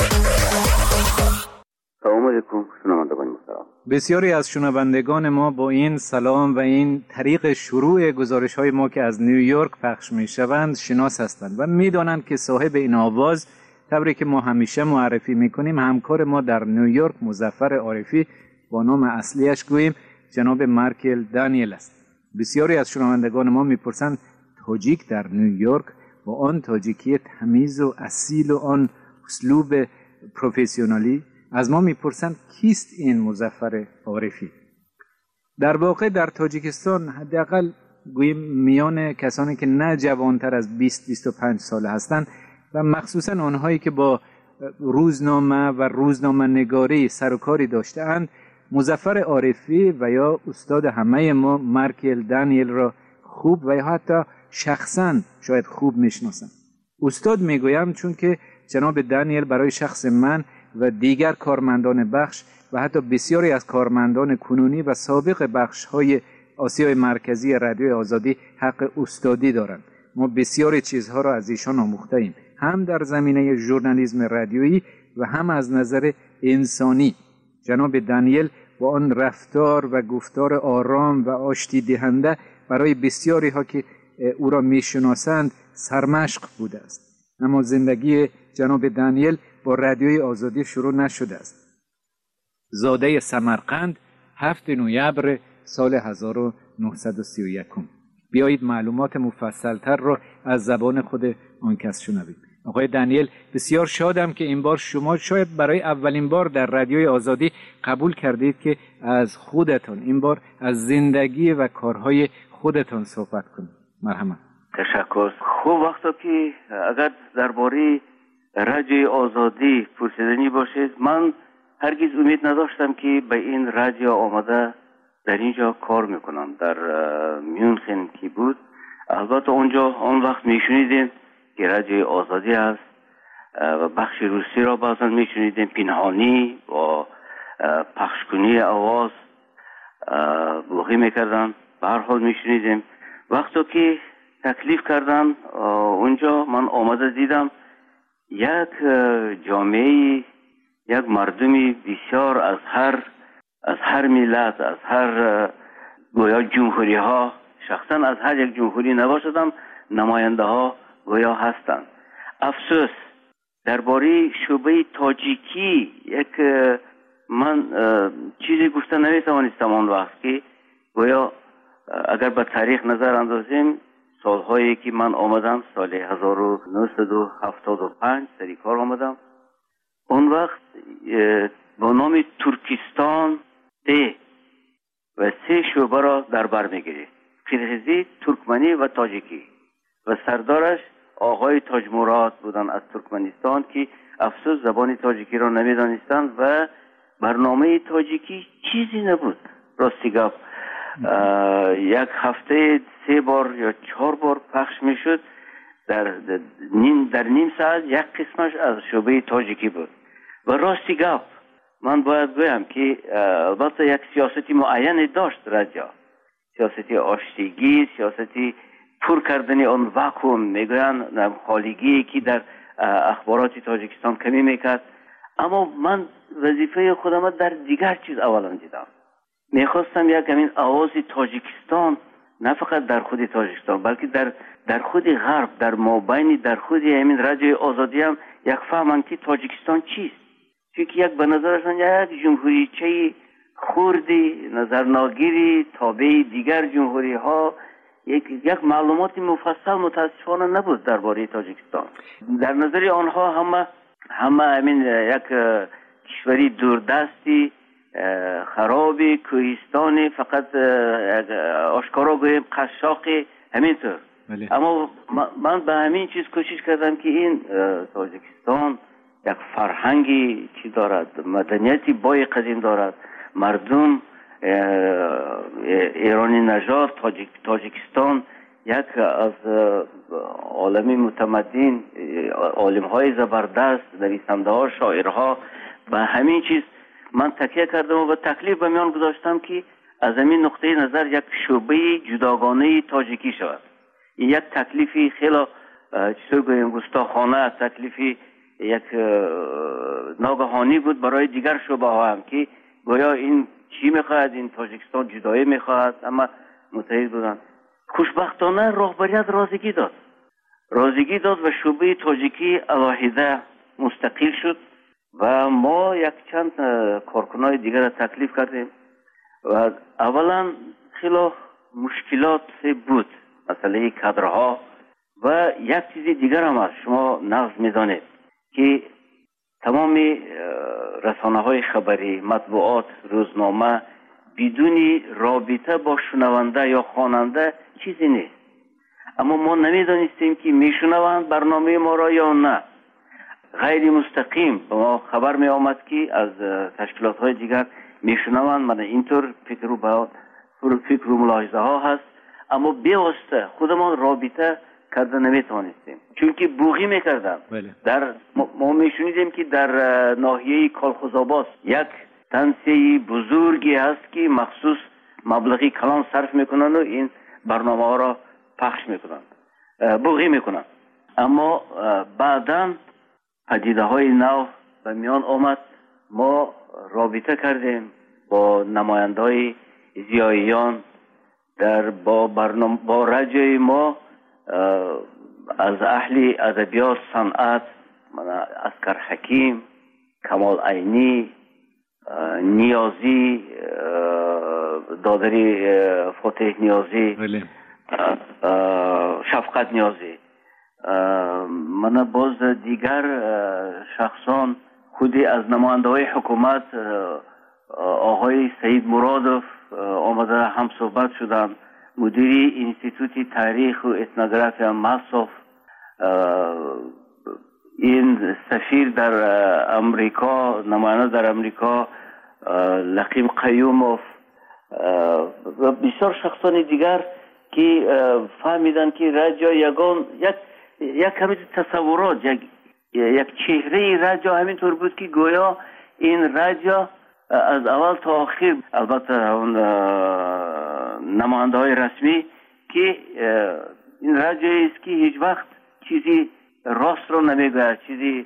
سلام علیکم شنوندگان محترم. بسیاری از شنوندگان ما با این سلام و این طریق شروع گزارش‌های ما که از نیویورک پخش می‌شوند شناس هستند و می‌دانند که صاحب این آواز طوری که ما همیشه معرفی می‌کنیم همکار ما در نیویورک مظفر عارفی با نام اصلیش گوییم جناب مارکل دانیل است. بسیاری از شنوندگان ما می‌پرسند تاجیک در نیویورک با آن تاجیکی تمیز و اصیل و آن اسلوب پروفسیونالی از ما میپرسند کیست این مظفر عارفی؟ در واقع در تاجیکستان حداقل گوییم میان کسانی که نه جوانتر از 20-25 ساله هستند و مخصوصا آنهایی که با روزنامه و روزنامه نگاری سر و کاری داشته‌اند مظفر عارفی و یا استاد همه ما مارکل دانیل را خوب و یا حتی شخصا شاید خوب میشناسند. استاد میگویم چون که جناب دانیل برای شخص من و دیگر کارمندان بخش و حتی بسیاری از کارمندان کنونی و سابق بخش‌های آسیای مرکزی رادیوی آزادی حق استادی دارند. ما بسیاری چیزها را از ایشان آموخته‌ایم، هم در زمینه ژورنالیسم رادیویی و هم از نظر انسانی. جناب دانیل با آن رفتار و گفتار آرام و آشتی دهنده برای بسیاری ها که او را میشناسند سرمشق بوده است. اما زندگی جناب دانیل با رادیوی آزادی شروع نشده است. زاده سمرقند 7 نوامبر سال 1931. بیایید معلومات مفصلتر را از زبان خود آن کس شنویم. آقای دانیل، بسیار شادم که این بار شما شاید برای اولین بار در رادیوی آزادی قبول کردید که از خودتان این بار از زندگی و کارهای خودتان صحبت کنید. مرحبا. تشکر. خوب وقتا که اگر درباره رادیوی آزادی پرسیدنی باشید، من هرگز امید نداشتم که به این رادیو آمده در اینجا کار میکنم. در میونخن که بود، البته اونجا آن وقت میشنیدیم که رادیوی آزادی است و بخش روسی را بعضا میشنیدیم پنهانی و پخشکنی آواز بلوغی میکردن. به هر حال میشنیدیم. وقتی که تکلیف کردن اونجا من آمده دیدم یک جامعه، یک مردمی بسیار از هر ملت، از هر گویا جمهوری ها، شخصا از هر یک جمهوری نباشدم نماینده ها گویا هستند. افسوس درباره شعبه تاجیکی یک من چیزی گفته نمیتوانستم آن وقت که گویا اگر به تاریخ نظر اندازیم سالهایی که من آمدم سال 1975 سری کار آمدم، اون وقت با نام ترکستان و 3 شعبه را در بر میگیرید: قرغیزی، ترکمنی و تاجیکی و سردارش آقای تاج مراد بودن از ترکمنستان که افسوس زبان تاجیکی را نمیدانستند و برنامه تاجیکی چیزی نبود. راستی گپ یک هفته 3 بار یا 4 بار پخش میشد. در نیم ساعت یک قسمش از شعبه تاجیکی بود. و راستی گپ من باید بگم که البته یک سیاستی معینی داشت رادیو، سیاستی آشتیگی، سیاستی پر کردن آن واکوم، میگویند خالیگی که در اخبارات تاجیکستان کمی میکرد. اما من وظیفه خودم در دیگر چیز اولا دیدم. میخواستم یک همین آواز تاجیکستان نه فقط در خود تاجیکستان بلکه در خود غرب، در مابین در خود همین رادیوی آزادی هم یک فهمن که تاجیکستان چیست. چون یک به نظرشان یک جمهوریچه خوردی، نظرناگیری، تابع دیگر جمهوری ها، یک معلومات مفصل متاسفانه نبود درباره تاجیکستان. در نظر آنها همه همین یک کشوری دوردستی خرابی کوهستانی فقط آشکارا گوییم قشاقی همینطور. اما من به همین چیز کوشش کردم که این تاجیکستان یک فرهنگی چی دارد، مدنیتی بای قدیم دارد، مردم ایرانی نژاد تاجیکستان یک از عالمی متمدن، عالم های زبردست، نویسنده ها، شاعرها، به همین چیز من تکیه کردم و به تکلیف به میان گذاشتم که از همین نقطه نظر یک شعبه جداگانه تاجیکی شود. این یک تکلیفی خیلی چطور گویم گستاخانه، تکلیفی یک ناگهانی بود برای دیگر شعبه ها هم که گویا این چی میخواهد، این تاجیکستان جدایی میخواهد، اما متحد بودند. خوشبختانه رهبریت رازیگی داد و شعبه تاجیکی علاهیده مستقل شد و ما یک چند کارکنای دیگر را تکلیف کردیم و اولا خیلی مشکلات بود، مسئله کادرها و یک چیز دیگر هم است. شما نقض میدانید که تمام رسانه های خبری، مطبوعات، روزنامه بدون رابطه با شنونده یا خواننده چیزی نیست. اما ما نمیدانستیم که میشنوند برنامه ما را یا نه. غیر مستقیم به ما خبر می آمد که از تشکیلات های دیگر میشنوند. من اینطور فکر و ملاحظه ها هست، اما بیواسطه خودمان رابطه کرده نمیتوانستیم، چون که بوغی میکردن. در ما میشنیدیم که در ناحیه کالخوزآباد یک تنسیه بزرگی هست که مخصوص مبلغی کلان صرف میکنن و این برنامه ها را پخش میکنن، بوغی میکنن. اما بعداً پدیده های نو به میان آمد. ما رابطه کردیم با نماینده های زیاییان با رجای ما از اهل ادبیات، صنعت، اسکر حکیم، کمال عینی، نیازی، دادری فاتح نیازی، شفقت نیازی، من باز دیگر شخصان خودی از نماینده های حکومت، آقای سید مرادوف آمده هم صحبت شدن، مدیری انستیتوت تاریخ و اتنوگرافی مصرف، این سفیر در امریکا، نماینده در امریکا لقیم قیوموف و بسیار شخصان دیگر که فهمیدن که رجا یک کمی تصورات، یک چهره رجا همینطور بود که گویا این رجا از اول تا آخر، البته اون نماینده های رسمی، که این رجایی است که هیچ وقت چیزی راست رو نمیگه، چیزی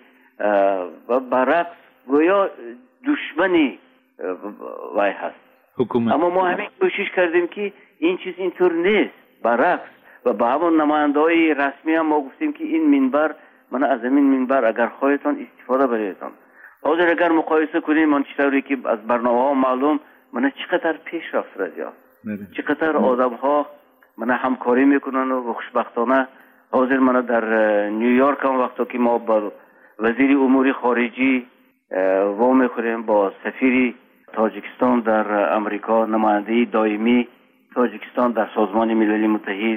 برعکس گویا دشمنی وای هست حکومت. اما ما همین کوشش کردیم که این چیز اینطور نیست، برعکس. و با همون نماینده های رسمی هم ما گفتیم که این منبر، من از این منبر اگر خواهیتان استفاده بریدتان. حاضر اگر مقایسه کنیم من چطوری که از برنامه ها معلوم من چقدر پیش رفت رجا، چقدر آدم ها من همکاری میکنن و خوشبختانه حاضر من در نیویورک هم وقتی که ما با وزیر امور خارجی و میخوریم، با سفیر تاجیکستان در امریکا، نماینده دائمی تاجیکستان در سازمان ملل متحد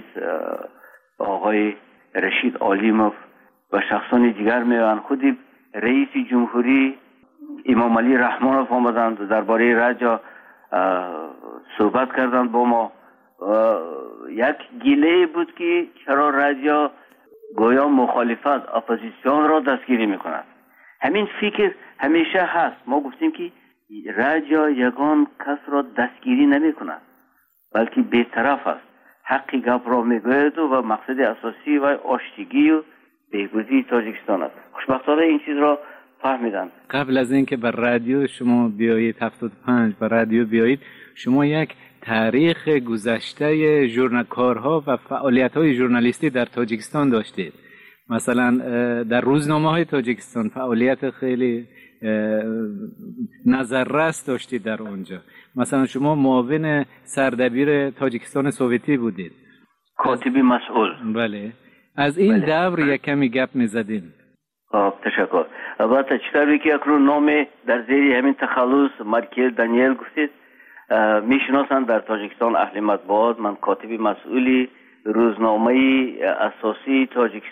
آقای رشید عالیموف و شخصان دیگر میان، خودی رئیس جمهوری امام علی رحمانوف آمدند درباره رجا صحبت کردند با ما. یک گیله بود که چرا رجا گویا مخالفت، اپوزیسیون را دستگیری میکند. همین فکر همیشه هست. ما گفتیم که رجا یگان کس را دستگیری نمیکند، بلکه بی‌طرف است، حقی گپ را میگوید و مقصد اساسی و آشتگی و بهبودی تاجیکستان است. خوشبختانه این چیز را فهمیدن. قبل از اینکه بر رادیو شما بیایید 75 بر رادیو بیایید، شما یک تاریخ گذشته ژورنالکارها و فعالیت‌های ژورنالیستی در تاجیکستان داشتید. مثلا در روزنامه‌های تاجیکستان فعالیت خیلی نظررس داشتید در اونجا. مثلا شما معاون سردبیر تاجیکستان سوویتی بودید، کاتبی مسئول. بله. از این دور یک کمی گپ می‌زدیم. تشکر. البته چطوری که اکنون نام در زیر همین تخلص مارکل دانیل گفتید میشناسند در تاجیکستان اهل مطبوعات. من کاتب مسئولی روزنامه اساسی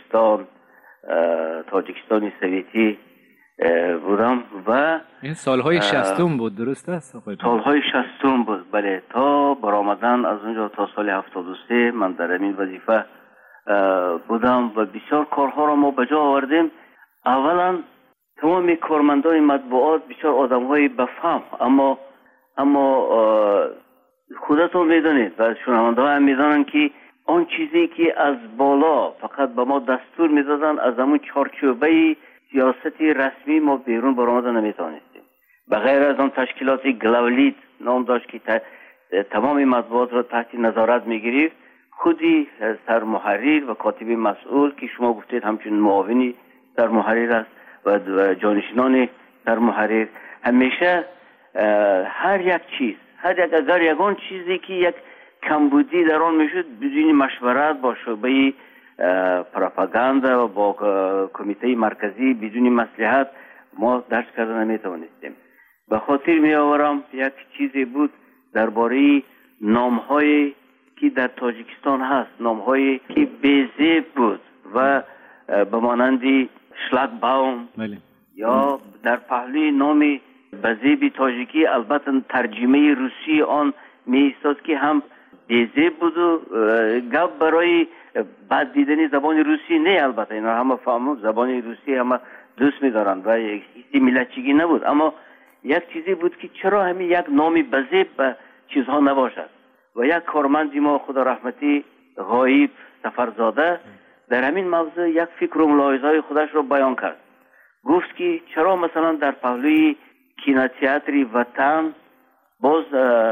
تاجیکستانی سویتی بودم و این سالهای 60 بود، درست است؟ سالهای 60 بود، بله. تا برآمدن از اونجا تا سال 73 من در این وظیفه بودم و بسیار کارها را ما به جا آوردیم. اولا تمام کارمندان مطبوعات بسیار آدم‌های بفهم، اما خودتون میدونید و شنونده‌ها هم میدونن که آن چیزی که از بالا فقط به ما دستور میدادن از همون چارچوبه سیاستی رسمی ما بیرون برآمدن نمیتونستیم. بغیر از آن تشکیلات گلاولیت نام داشت که تمام مطبوعات را تحت نظارت میگرفت. خودی سرمحرر و کاتب مسئول که شما گفتید همچنین معاونی سرمحرر است و جانشینان سرمحرر همیشه هر یک چیز اگر یگان چیزی که یک کمبودی در آن میشد بدون مشورت با شعبه پروپاگاندا و با کمیته مرکزی بدون مصلحت ما درس کردن نمیتوانستیم. به خاطر می آورم یک چیزی بود درباره نام‌هایی که در تاجیکستان هست، نام‌هایی که بی‌زیب بود و به مانند شلاگباوم یا در پهلوی نام بزیب تاجیکی البته ترجمه روسی آن می ایستاد که هم بی‌زیب بود و گپ برای بد دیدن زبان روسی نه. البته اینا همه فهمو زبان روسی همه دوست می‌دارند و یک ملتچگی نبود، اما یک چیزی بود که چرا همین یک نام بزیب به چیزها نباشد. و یک کارمند ما خدا رحمتی غایب سفرزاده در همین موضوع یک فکر و ملاحظه‌های خودش را بیان کرد. گفت که چرا مثلا در پهلوی کینوتئاتر وطن باز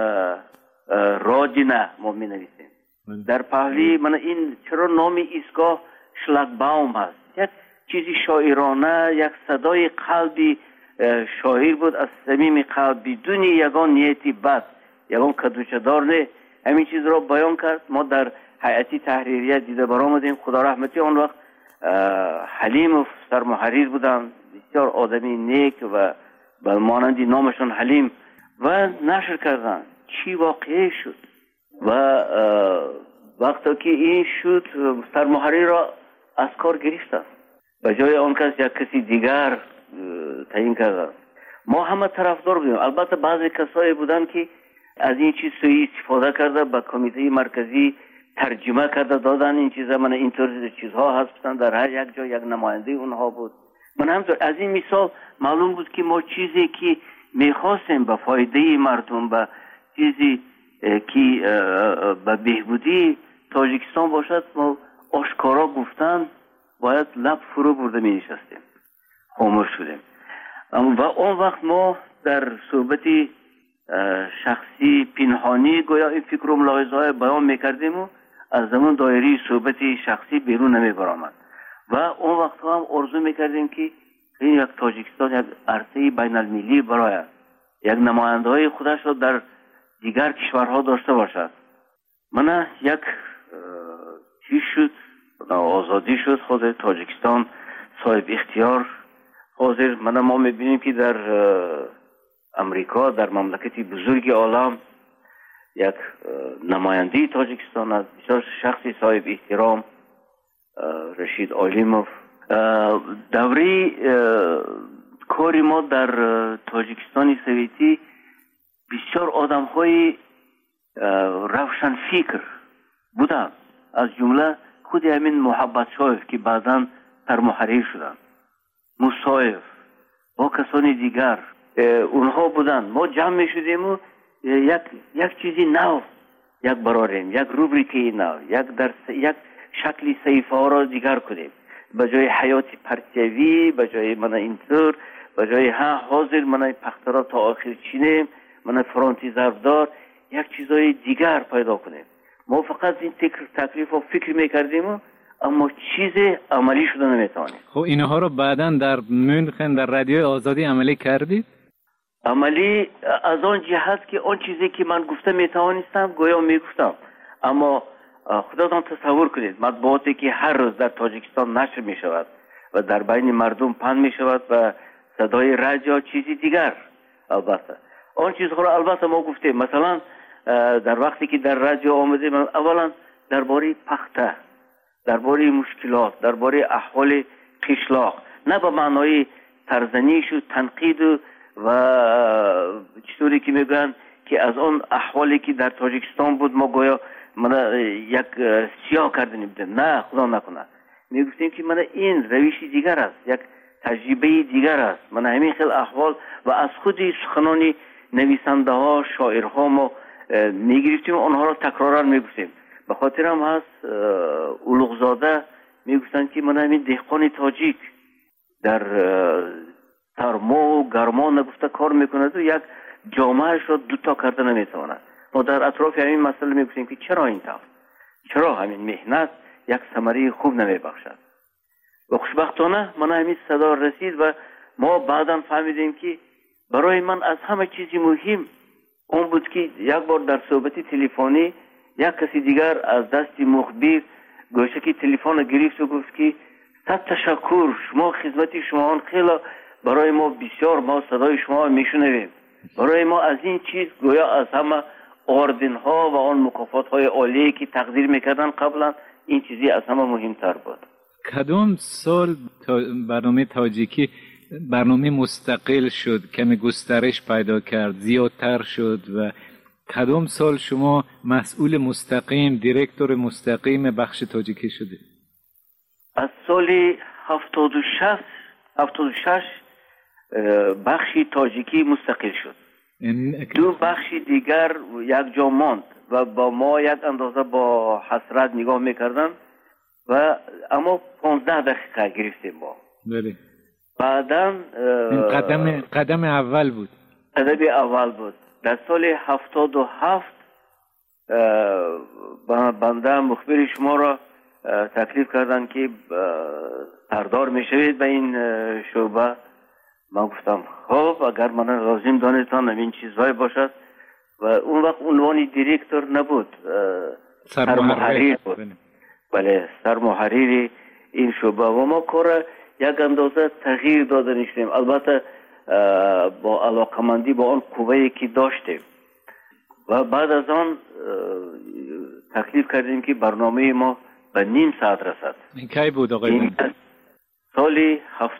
رادینه ما می نویسیم، در پهلوی من این چرا نام ایستگاه شلاگباوم هست. یک چیزی شاعرانه، یک صدای قلبی شاعر بود از صمیم قلب بدون یگان نیتی بد، یگان کدوچدار نه. همین چیز را بیان کرد. ما در هیئت تحریریه دیده برآمدیم. خدا رحمتی آن وقت حلیم و سرمحرر بودن، بسیار آدمی نیک و به مانند نامشون حلیم و نشر کردن. چی واقعی شد و وقتی که این شد سرمحرر را از کار گرفتن، به جای آن کس یک کسی دیگر تعیین کردن. ما همه طرفدار بودیم. البته بعضی کسایی بودن که از این چیز سوی استفاده کرده به کمیته مرکزی ترجمه کرده دادن این چیزا. من اینطور چیزها هستن در هر یک جا یک نماینده اونها بود. من همطور از این مثال معلوم بود که ما چیزی که میخواستیم به فایده مردم، به چیزی که به بهبودی تاجیکستان باشد، ما آشکارا گفتن باید لب فرو برده می نشستیم، خاموش شدیم. و اون وقت ما در صحبت شخصی پنهانی گویا این فکر و ملاحظه های بیان میکردیم و از زمان دایره صحبت شخصی بیرون نمی برآمد. و اون وقت هم آرزو میکردیم که این یک تاجیکستان یک عرصه بین المللی برای یک نماینده های خودش را در دیگر کشورها داشته باشد. من یک چیز شد، آزادی شد، خود تاجیکستان صاحب اختیار حاضر. ما میبینیم که در امریکا، در مملکت بزرگ عالم، یک نماینده تاجیکستان است، بسیار شخصی صاحب احترام، رشید عالیموف. دوره کاری ما در تاجیکستان سویتی بسیار آدم های روشن فکر بودن، از جمله خود همین محبت شایف که بعداً سرمحرر شدن، موسایف با کسانی دیگر اونها بودن. ما جمع می شدیم و یک چیزی نو یک براریم، یک روبریکی نو، یک شکلی صحیفه ها را دیگر کنیم. به جای حیات پرتیوی، به جای من اینطور، به جای حاضر من پخترا تا آخر چینیم، من فرانتی ضربدار، یک چیزای دیگر پیدا کنیم. ما فقط این تکلیف و فکر میکردیم اما چیز عملی شده نمیتوانیم. خب اینها رو بعداً در مونخن در رادیوی آزادی عملی کردید؟ عملی از آن جهت که آن چیزی که من گفته میتوانستم گویا میگفتم. اما خودتان تصور کنید مطبوعاتی که هر روز در تاجیکستان نشر میشود و در بین مردم پخش می شود و صدای رج یا چیزی دیگر. البته آن چیزها را البته ما گفتیم، مثلا در وقتی که در رادیو آمدیم اولا درباره پخته، درباره مشکلات، درباره احوال قشلاق، نه به معنای ترزنیش و تنقید و چطوری که میگن که از آن احوالی که در تاجیکستان بود ما گویا من یک سیاه کردیم، نه خدا نکنه، میگفتیم که من این روشی دیگر است، یک تجربه دیگر است، من همین خیلی احوال و از خودی سخنانی نویسنده ها شاعرها ما میگرفتیم، آنها را تکرارا میگفتیم. به خاطر هم هست اولوغزاده میگفتن که من همین دهقان تاجیک در سرما و گرما نگفته کار میکند و یک جامعهش را دوتا کرده نمیتواند. ما در اطراف همین مسئله میگفتیم که چرا این طور، چرا همین مهنت یک ثمره خوب نمیبخشد. و خوشبختانه من همین صدا رسید و ما بعدا فهمیدیم که برای من از همه چیزی مهم اون بود که یک بار در صحبت تلفنی یک کسی دیگر از دست مخبر گوشه که تلفن گرفت و گفت که صد تشکر، شما خدمت شما خیلی برای ما بسیار، ما صدای شما میشنویم، برای ما از این چیز گویا از همه آوردن ها و آن مکافات های عالی که تقدیر میکردن قبلا این چیزی از همه مهمتر بود. کدام سال برنامه تاجیکی برنامه مستقل شد، کمی گسترش پیدا کرد، زیادتر شد و کدام سال شما مسئول مستقیم، دیرکتور مستقیم بخش تاجیکی شده؟ از سال 76 بخشی تاجیکی مستقل شد. دو بخشی دیگر یک جا ماند و با ما یک اندازه با حسرت نگاه میکردن و اما 15 دقیقه گرفتیم با. بله. بعداً قدم اول بود. قدم اول بود. در سال 77 بنده مخبر شما را تکلیف کردن که سردار میشوید به این شعبه. من گفتم خب اگر من لازم دانستم این چیزهای باشد و اون وقت عنوان دیرکتور نبود، سرمحریر بود. بله، سرمحریر این شعبه و ما کار یک اندازه تغییر داده نیستیم، البته با علاقمندی با آن قوه‌ای که داشتیم و بعد از آن تکلیف کردیم که برنامه ما به نیم ساعت رسد. این کی بود آقای؟ سال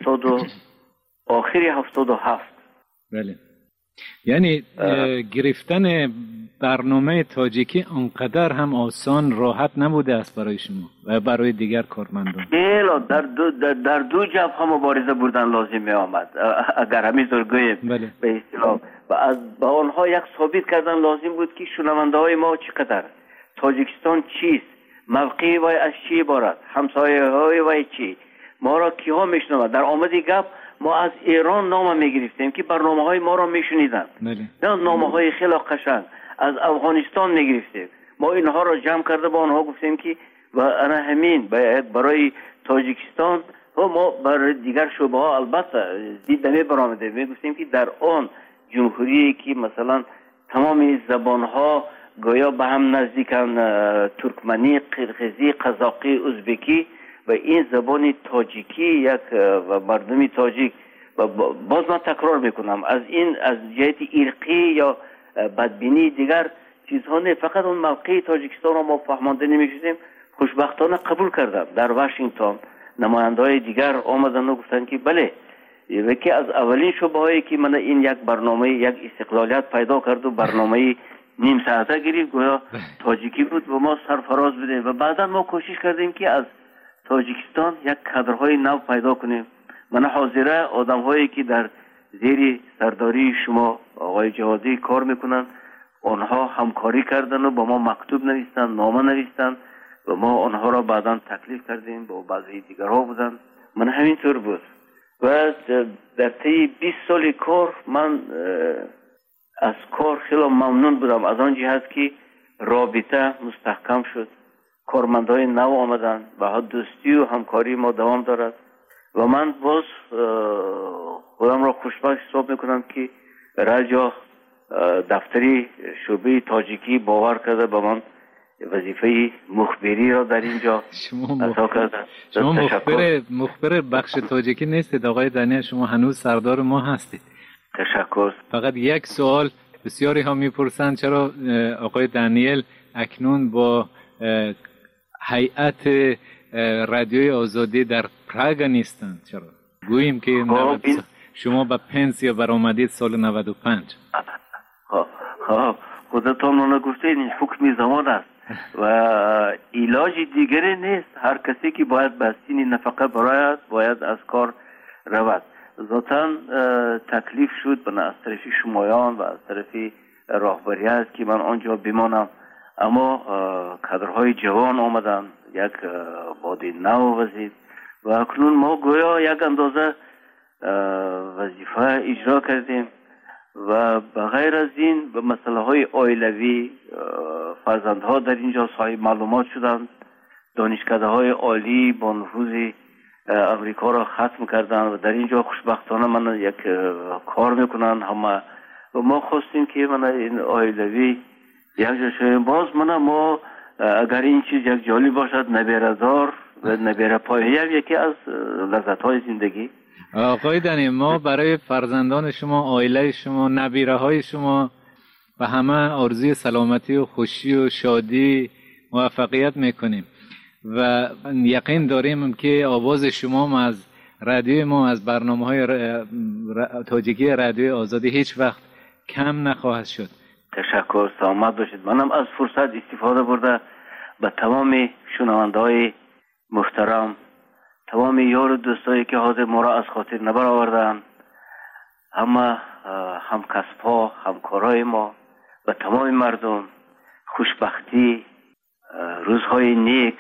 آخری 77. بله. یعنی گرفتن برنامه تاجیکی انقدر هم آسان راحت نبوده است برای شما و برای دیگر کارمندان. در دو جبهه مبارزه بردن لازم می آمد اگر همینطور گوییم. بله. به اصطلاح و با آنها یک ثابت کردن لازم بود که شنونده های ما چقدر، تاجیکستان چیست، موقعی وای از چی عبارت، همسایه های وای چی، ما را کیها میشنوند. در آمد گپ ما از ایران نام میگرفتیم که برنامه های ما را میشنیدن، نه نامه های خیلی قشنگ. از افغانستان میگرفتیم، ما اینها را جمع کرده با آنها گفتیم که و انا همین برای تاجیکستان و ما برای دیگر شعبه ها البته دید نمی برآمده. میگفتیم که در آن جمهوری که مثلا تمام زبان ها گویا به هم نزدیکن، ترکمنی، قرقیزی، قزاقی، ازبکی و این زبان تاجیکی یک و مردمی تاجیک و باز من تکرار میکنم از این از جهت ارقی یا بدبینی دیگر چیزها نه، فقط اون موقع تاجیکستان را ما فهمانده نمیشدیم. خوشبختانه قبول کردم. در واشنگتن نماینده‌های دیگر آمدن و گفتن که بله، یکی از اولین شعبه هایی که من این یک برنامه یک استقلالیت پیدا کرد و برنامه نیم ساعته گرفت گویا تاجیکی بود و ما سرفراز بدیم و بعدا ما کوشش کردیم که از تاجیکستان یک کادرهای نو پیدا کنیم. من حاضره آدم‌هایی که در زیر سرداری شما آقای جوادی کار میکنن آنها همکاری کردن و با ما مکتوب نوشتن، نامه نوشتن و ما آنها را بعدا تکلیف کردیم با بعضی دیگرها بودن. من همینطور بود و در طی 20 سال کار من از کار خیلی ممنون بودم از آن جهت که رابطه مستحکم شد، کارمندای نو آمدن و دوستی و همکاری ما دوام دارد و من باز خودم را خوشبخت حساب میکنم که رجا دفتری شعبه تاجیکی باور کرده به من وظیفه مخبری را در اینجا ادا کردن. شما مخبر بخش تاجیکی نیستید آقای دانیل، شما هنوز سردار ما هستید. تشکر. فقط یک سوال بسیاری ها میپرسند چرا آقای دانیل اکنون با هیئت رادیوی آزادی در پراگ نیستند؟ چرا گوییم که شما به پنسیا برآمدید سال 95. خودتان رو نگفتید، این حکم زمان است و علاج دیگری نیست. هر کسی که باید بستین نفقه برایت باید از کار رود. ذاتاً تکلیف شد از طرف شمایان و از طرف راهبریت که من آنجا بمانم، اما کادرهای جوان آمدن، یک باد نو وزید و اکنون ما گویا یک اندازه وظیفه اجرا کردیم و بغیر از این به مسئله های عائلوی فرزندها در اینجا صاحب معلومات شدند. دانشکده های عالی با نفوذ امریکا را ختم کردن و در اینجا خوشبختانه من یک کار میکنن همه و ما خواستیم که من این عائلوی یک جا شویم. باز ما اگر این چیز یک جالب باشد نبیره دار و نبیره پایه یکی از لذت های زندگی. آقای دنی، ما برای فرزندان شما، عائله شما، نبیره های شما و همه آرزوی سلامتی و خوشی و شادی موفقیت میکنیم و یقین داریم که آواز شما از رادیوی ما، از برنامه‌های تاجیکی رادیوی آزادی هیچ وقت کم نخواهد شد. تشکر، سلامت باشید. منم از فرصت استفاده برده به تمام شنونده‌های محترم، تمام یار و دوستایی که حاضر ما را از خاطر نبر آوردن، همه همکسب‌ها، همکارای ما، به تمام مردم خوشبختی، روزهای نیک،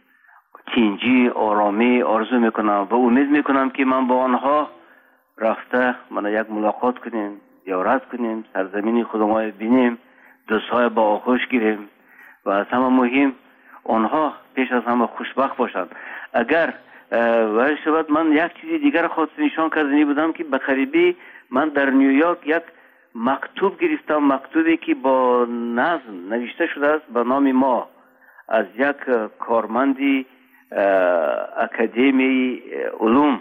تینجی، آرامی آرزو میکنم و امید میکنم که من با آنها رفته من یک ملاقات کنیم، زیارت کنیم، سرزمین خودمان بینیم، دوستای با آغوش گیریم و از همه مهم آنها پیش از همه خوشبخت باشند. اگر ولی شود من یک چیزی دیگر خواست نشان کردنی بودم که به قریبی من در نیویورک یک مکتوب گرفتم، مکتوبی که با نظم نوشته شده است به نام ما از یک کارمندی اکادمی علوم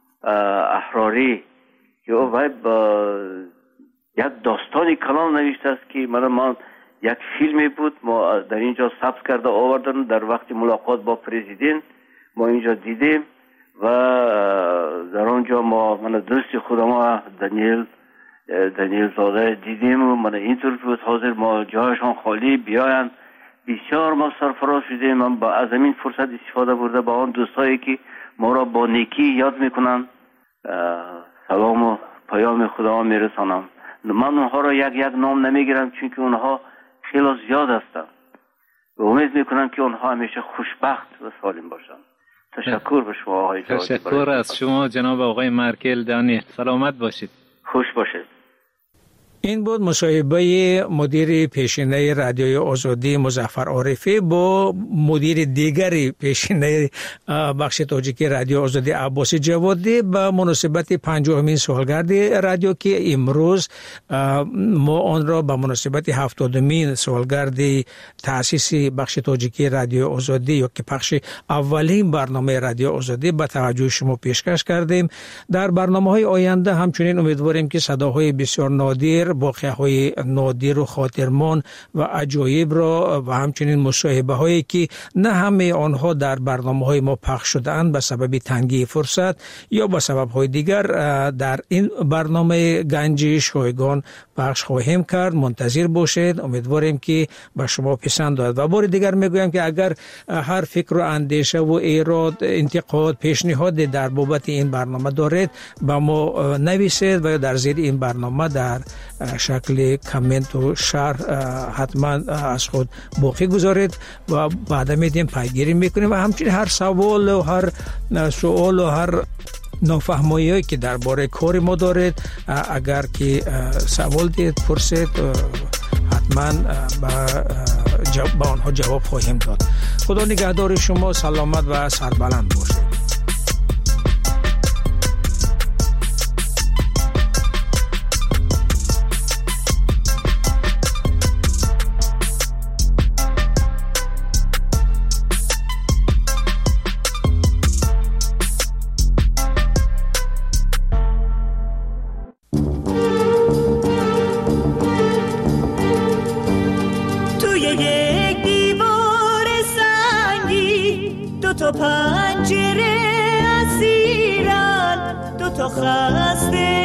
احراری که او با یک داستانی کلام نوشته است که من یک فیلمی بود ما در اینجا ثبت کرده آوردن. در وقت ملاقات با پرزیدنت ما اینجا دیدیم و در آنجا من دوست خودم دانیل زاده دیدیم و من اینطور بود حاضر ما جایشان خالی بیاین. بسیار ما سرفراز شدیم. من با از این فرصت استفاده برده با آن دوستایی که ما را با نیکی یاد میکنن سلام و پیام خدا میرسانم. من اونها را یک نام نمیگیرم چون که اونها خیلی زیاد هستن و امید میکنم که اونها همیشه خوشبخت و سالم باشن. تشکر به شما آقای جوادی. تشکر از شما جناب آقای مارکل دانیل. سلامت باشید. خوش باشید. این بود مصاحبه مدیر پیشینه رادیوی آزادی مظفر عارفی با مدیر دیگری پیشینه بخش تاجیکی رادیو آزادی عباس جوادی به مناسبت 50مین سالگرد رادیو که امروز ما آن را به مناسبت 70مین سالگرد تأسیس بخش تاجیکی رادیو آزادی یا که پخش اولین برنامه رادیو آزادی به توجه شما پیشکش کردیم. در برنامه‌های آینده همچنین امیدواریم که صداهای بسیار نادر، واقعه‌های نادر و خاطرمان و عجایب را و همچنین مصاحبه هایی که نه همه آنها در برنامه‌های ما پخش شده‌اند به سبب تنگی فرصت یا به سبب‌های دیگر در این برنامه گنج شایگان پخش خواهیم کرد. منتظر باشید. امیدواریم که به شما پسند آید و بار دیگر میگویم که اگر هر فکر و اندیشه و ایراد، انتقاد، پیشنهاد در بابت این برنامه دارید با ما نویسید و در زیر این برنامه در شکل کامنت و شرح حتما از خود باقی گذارید و بعد میدیم پیگیری میکنیم و همچنین هر سوال و هر سوال و هر نافهمایی که درباره کار ما دارید اگر که سوال دید پرسید حتما با آنها جواب خواهیم داد. خدا نگهدار شما. سلامت و سربلند باشید. تا پنجره اسیرن، دو تا خسته